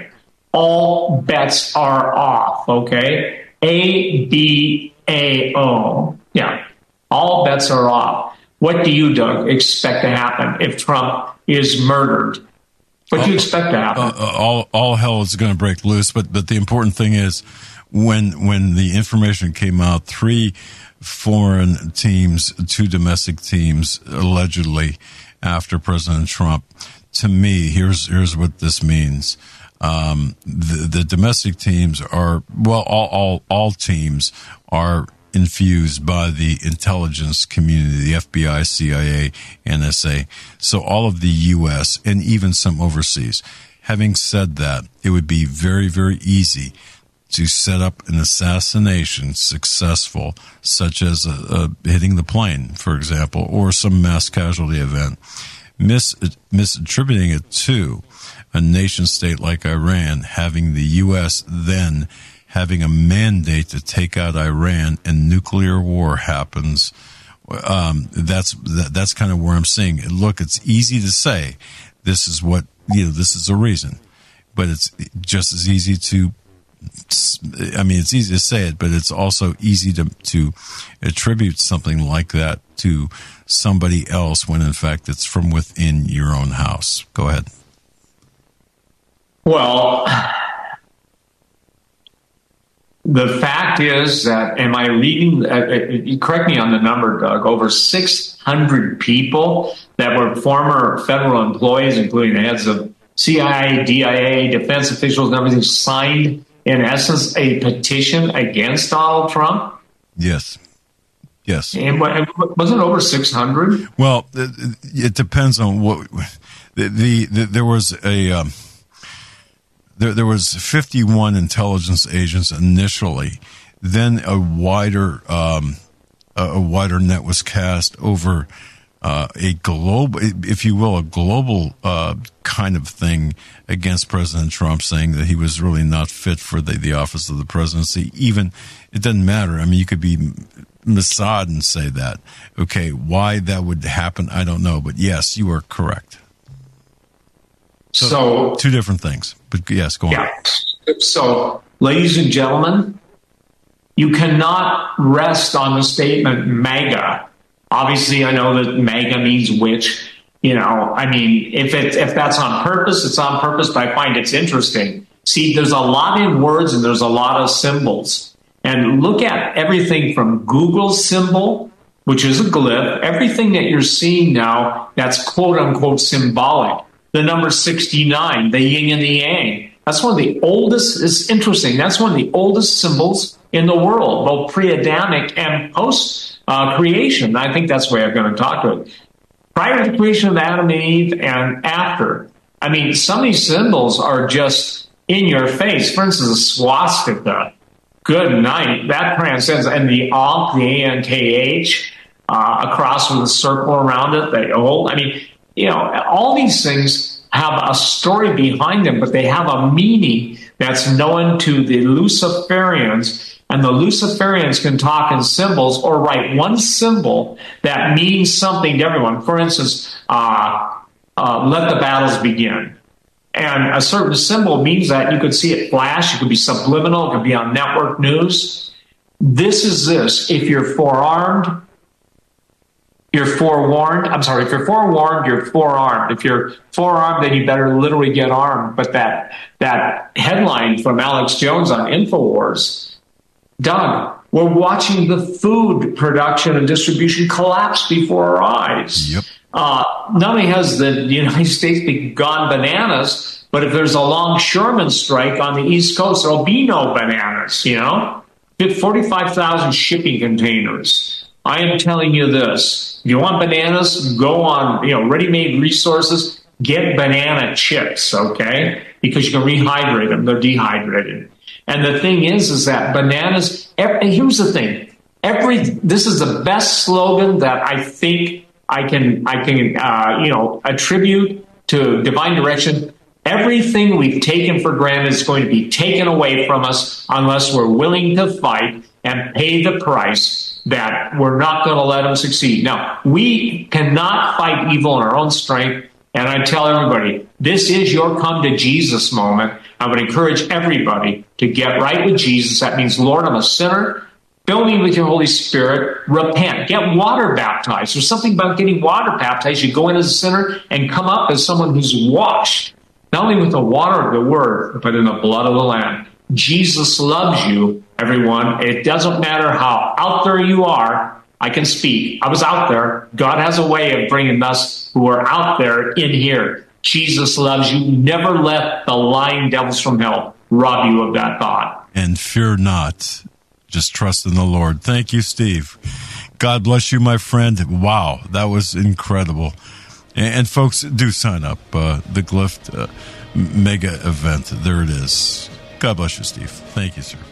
all bets are off, okay? A B A O. Yeah, all bets are off. What do you, Doug, expect to happen if Trump is murdered? What do you expect to happen? Uh, uh, all all hell is going to break loose. But but the important thing is, when when the information came out, three foreign teams, two domestic teams, allegedly after President Trump. To me, here's here's what this means. Um, the, the domestic teams are well, all all all teams are infused by the intelligence community, the F B I, C I A, N S A. So all of the U S and even some overseas. Having said that, it would be very, very easy to set up an assassination successful, such as a, a hitting the plane, for example, or some mass casualty event, mis, misattributing it to a nation state like Iran, having the U S then having a mandate to take out Iran and nuclear war happens. Um, that's that, that's kind of where I'm seeing. Look, it's easy to say this is what, you know, this is the reason, but it's just as easy to, I mean, it's easy to say it, but it's also easy to, to attribute something like that to somebody else when in fact it's from within your own house. Go ahead. Well, the fact is that, am I reading, uh, correct me on the number, Doug, over six hundred people that were former federal employees, including the heads of C I A, D I A, defense officials and everything, signed, in essence, a petition against Donald Trump? Yes. Yes. And wasn't it over six hundred? Well, it, it depends on what, the, the, the there was a, um, There, there was fifty-one intelligence agents initially. Then a wider, um, a, a wider net was cast over uh, a global, if you will, a global uh, kind of thing against President Trump, saying that he was really not fit for the, the office of the presidency. Even it doesn't matter. I mean, you could be Mossad and say that. Okay, why that would happen, I don't know. But yes, you are correct. So, so two different things, but yes, go on. Yeah. So, ladies and gentlemen, you cannot rest on the statement MAGA. Obviously, I know that MAGA means witch. You know, I mean, if it if that's on purpose, it's on purpose. But I find it's interesting. See, there's a lot in words and there's a lot of symbols. And look at everything from Google's symbol, which is a glyph. Everything that you're seeing now that's quote unquote symbolic. The number sixty-nine, the yin and the yang. That's one of the oldest, it's interesting, that's one of the oldest symbols in the world, both pre-Adamic and post-creation. Uh, I think that's the way I'm going to talk to it. Prior to the creation of Adam and Eve and after. I mean, some of these symbols are just in your face. For instance, a swastika. Good night. That transcends. And the Ankh, the A N K H, uh, across with a circle around it, the O. I mean, you know, all these things have a story behind them, but they have a meaning that's known to the Luciferians, and the Luciferians can talk in symbols or write one symbol that means something to everyone. For instance, uh, uh, let the battles begin. And a certain symbol means that you could see it flash, it could be subliminal, it could be on network news. This is this. If you're forearmed, you're forewarned. I'm sorry, if you're forewarned, you're forearmed. If you're forearmed, then you better literally get armed. But that that headline from Alex Jones on InfoWars, Doug, we're watching the food production and distribution collapse before our eyes. Yep. Uh, not only has the United States gone bananas, but if there's a longshoreman strike on the East Coast, there'll be no bananas, you know? forty-five thousand shipping containers. I am telling you this. If you want bananas, go on, you know, ready-made resources, get banana chips, okay? Because you can rehydrate them. They're dehydrated. And the thing is, is that bananas, every, here's the thing. Every, this is the best slogan that I think I can, I can, uh, you know, attribute to divine direction. Everything we've taken for granted is going to be taken away from us unless we're willing to fight and pay the price that we're not going to let them succeed. Now, we cannot fight evil in our own strength. And I tell everybody, this is your come to Jesus moment. I would encourage everybody to get right with Jesus. That means, Lord, I'm a sinner. Fill me with your Holy Spirit. Repent. Get water baptized. There's something about getting water baptized. You go in as a sinner and come up as someone who's washed, not only with the water of the Word, but in the blood of the Lamb. Jesus loves you, everyone. It doesn't matter how out there you are. I can speak. I was out there. God has a way of bringing us who are out there in here. Jesus loves you. Never let the lying devils from hell rob you of that thought. And fear not. Just trust in the Lord. Thank you, Steve. God bless you, my friend. Wow, that was incredible. And, and folks, do sign up. Uh, the Glyph uh, mega event. There it is. God bless you, Steve. Thank you, sir.